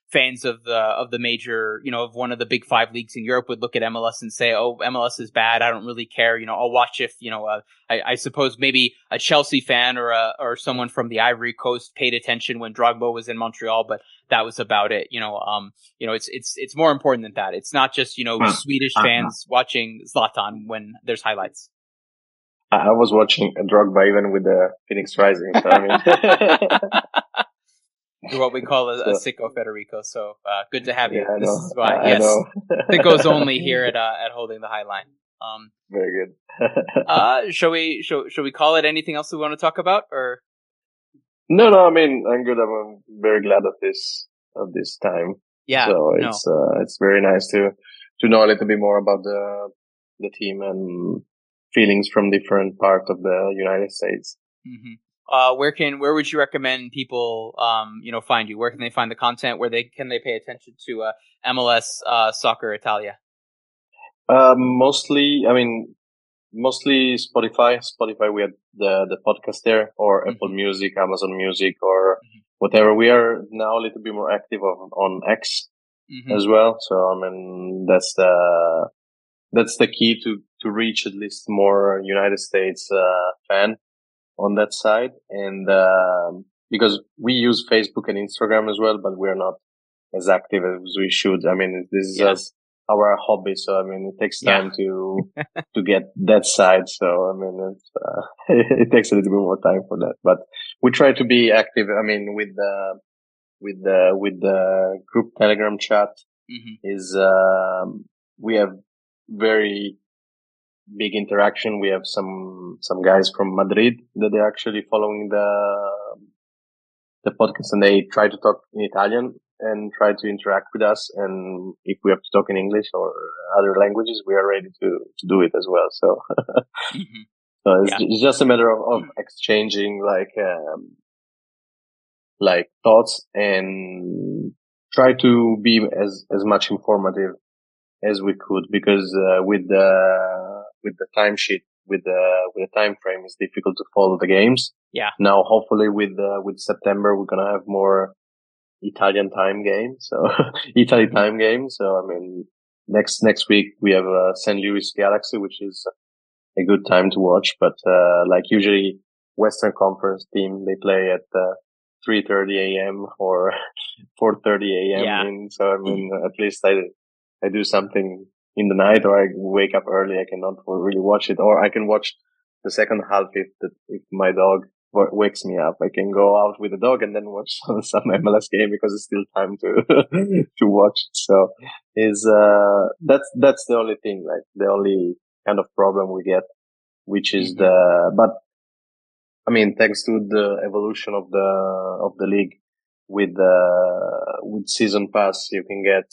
fans of the of the major, you know, of one of the big five leagues in Europe would look at M L S and say, "Oh, M L S is bad. I don't really care. You know, I'll watch if you know." Uh, I, I suppose maybe a Chelsea fan or a or someone from the Ivory Coast paid attention when Drogba was in Montreal, but that was about it. You know, um, you know, it's it's it's more important than that. It's not just you know Well, Swedish uh-huh. fans watching Zlatan when there's highlights. I was watching Drogba even with the Phoenix Rising. So I mean. You're what we call a, so, a sicko, Federico. So uh, good to have you. Yeah, I this know. is why, I yes, know. sickos only here at uh, at Holding the High Line. Um, Very good. uh, shall we shall, shall we call it anything else we want to talk about, or? No, no. I mean, I'm good. I'm very glad of this of this time. Yeah. So no. it's uh, it's very nice to to know a little bit more about the the team and feelings from different parts of the United States. Mm-hmm. Uh, where can where would you recommend people um you know find you? Where can they find the content? Where they can they pay attention to uh, M L S uh, Soccer Italia? Um, mostly, I mean, mostly Spotify. Spotify, we had the the podcast there, or mm-hmm. Apple Music, Amazon Music, or mm-hmm. whatever. We are now a little bit more active on, on X mm-hmm. as well. So I mean, that's the that's the key to to reach at least more United States uh, fan on that side. And um, because we use Facebook and Instagram as well, but we're not as active as we should. I mean, this is yeah. just our hobby, so I mean, it takes time yeah. to to get that side. So I mean, it's, uh, it takes a little bit more time for that. But we try to be active. I mean, with the with the with the group Telegram chat mm-hmm. is um, we have very big interaction. We have some some guys from Madrid that they're actually following the the podcast, and they try to talk in Italian and try to interact with us. And if we have to talk in English or other languages, we are ready to to do it as well. So, mm-hmm. so it's, yeah. it's just a matter of, of exchanging like um, like thoughts and try to be as as much informative as we could, because uh, with the with the timesheet, with the with the time frame, it's difficult to follow the games. Yeah. Now, hopefully, with uh, with September, we're gonna have more Italian time games. So Italy time games. So I mean, next next week we have uh, Saint Louis Galaxy, which is a good time to watch. But uh, like usually, Western Conference team, they play at uh, three thirty a.m. or four thirty a.m. Yeah. And so I mean, at least I. I do something in the night, or I wake up early. I cannot really watch it, or I can watch the second half if the, if my dog w- wakes me up. I can go out with the dog and then watch some, some M L S game because it's still time to to watch it. So is uh that's that's the only thing, like the only kind of problem we get, which is mm-hmm. the but I mean, thanks to the evolution of the of the league with the with season pass, you can get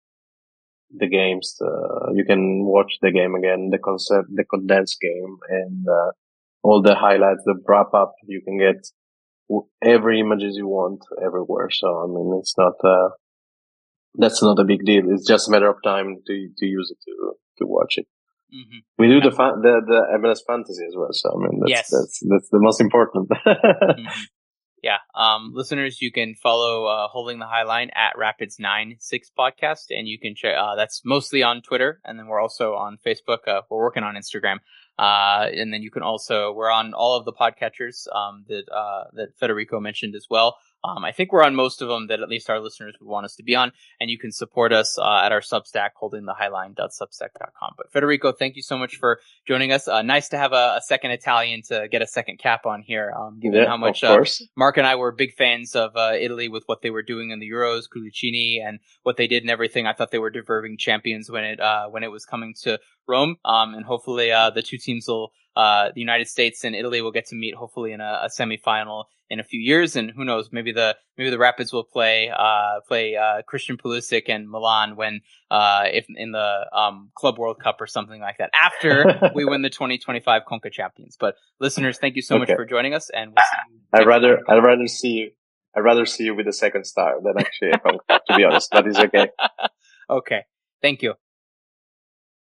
the games, uh, you can watch the game again, the concept, the condensed game, and uh, all the highlights, the wrap up. You can get every images you want everywhere. So I mean, it's not uh, that's not a big deal. It's just a matter of time to to use it to to watch it. Mm-hmm. We do the, fa- the the M L S fantasy as well. So I mean, that's yes. that's that's the most important. mm-hmm. Yeah, um, listeners, you can follow uh, Holding the High Line at Rapids nine six podcast, and you can check. Uh, that's mostly on Twitter, and then we're also on Facebook. Uh, we're working on Instagram, uh, and then you can also we're on all of the podcatchers um, that uh, that Federico mentioned as well. Um, I think we're on most of them that at least our listeners would want us to be on, and you can support us uh, at our Substack, holding the highline dot substack dot com. But Federico, thank you so much for joining us. Uh, nice to have a, a second Italian to get a second cap on here, um, given yeah, how much uh, Mark and I were big fans of uh, Italy with what they were doing in the Euros, Culuccini, and what they did and everything. I thought they were deserving champions when it uh, when it was coming to Rome, um, and hopefully uh, the two teams will, uh, the United States and Italy will get to meet hopefully in a, a semifinal in a few years, and who knows, maybe the maybe the Rapids will play uh, play uh, Christian Pulisic and Milan when uh, if in the um, Club World Cup or something like that after we win the twenty twenty-five Conca Champions. But listeners, thank you so okay. much for joining us, and we'll see you I'd rather time. I'd rather see you I'd rather see you with the second star than actually a Conca, to be honest. But it's okay. Okay, thank you.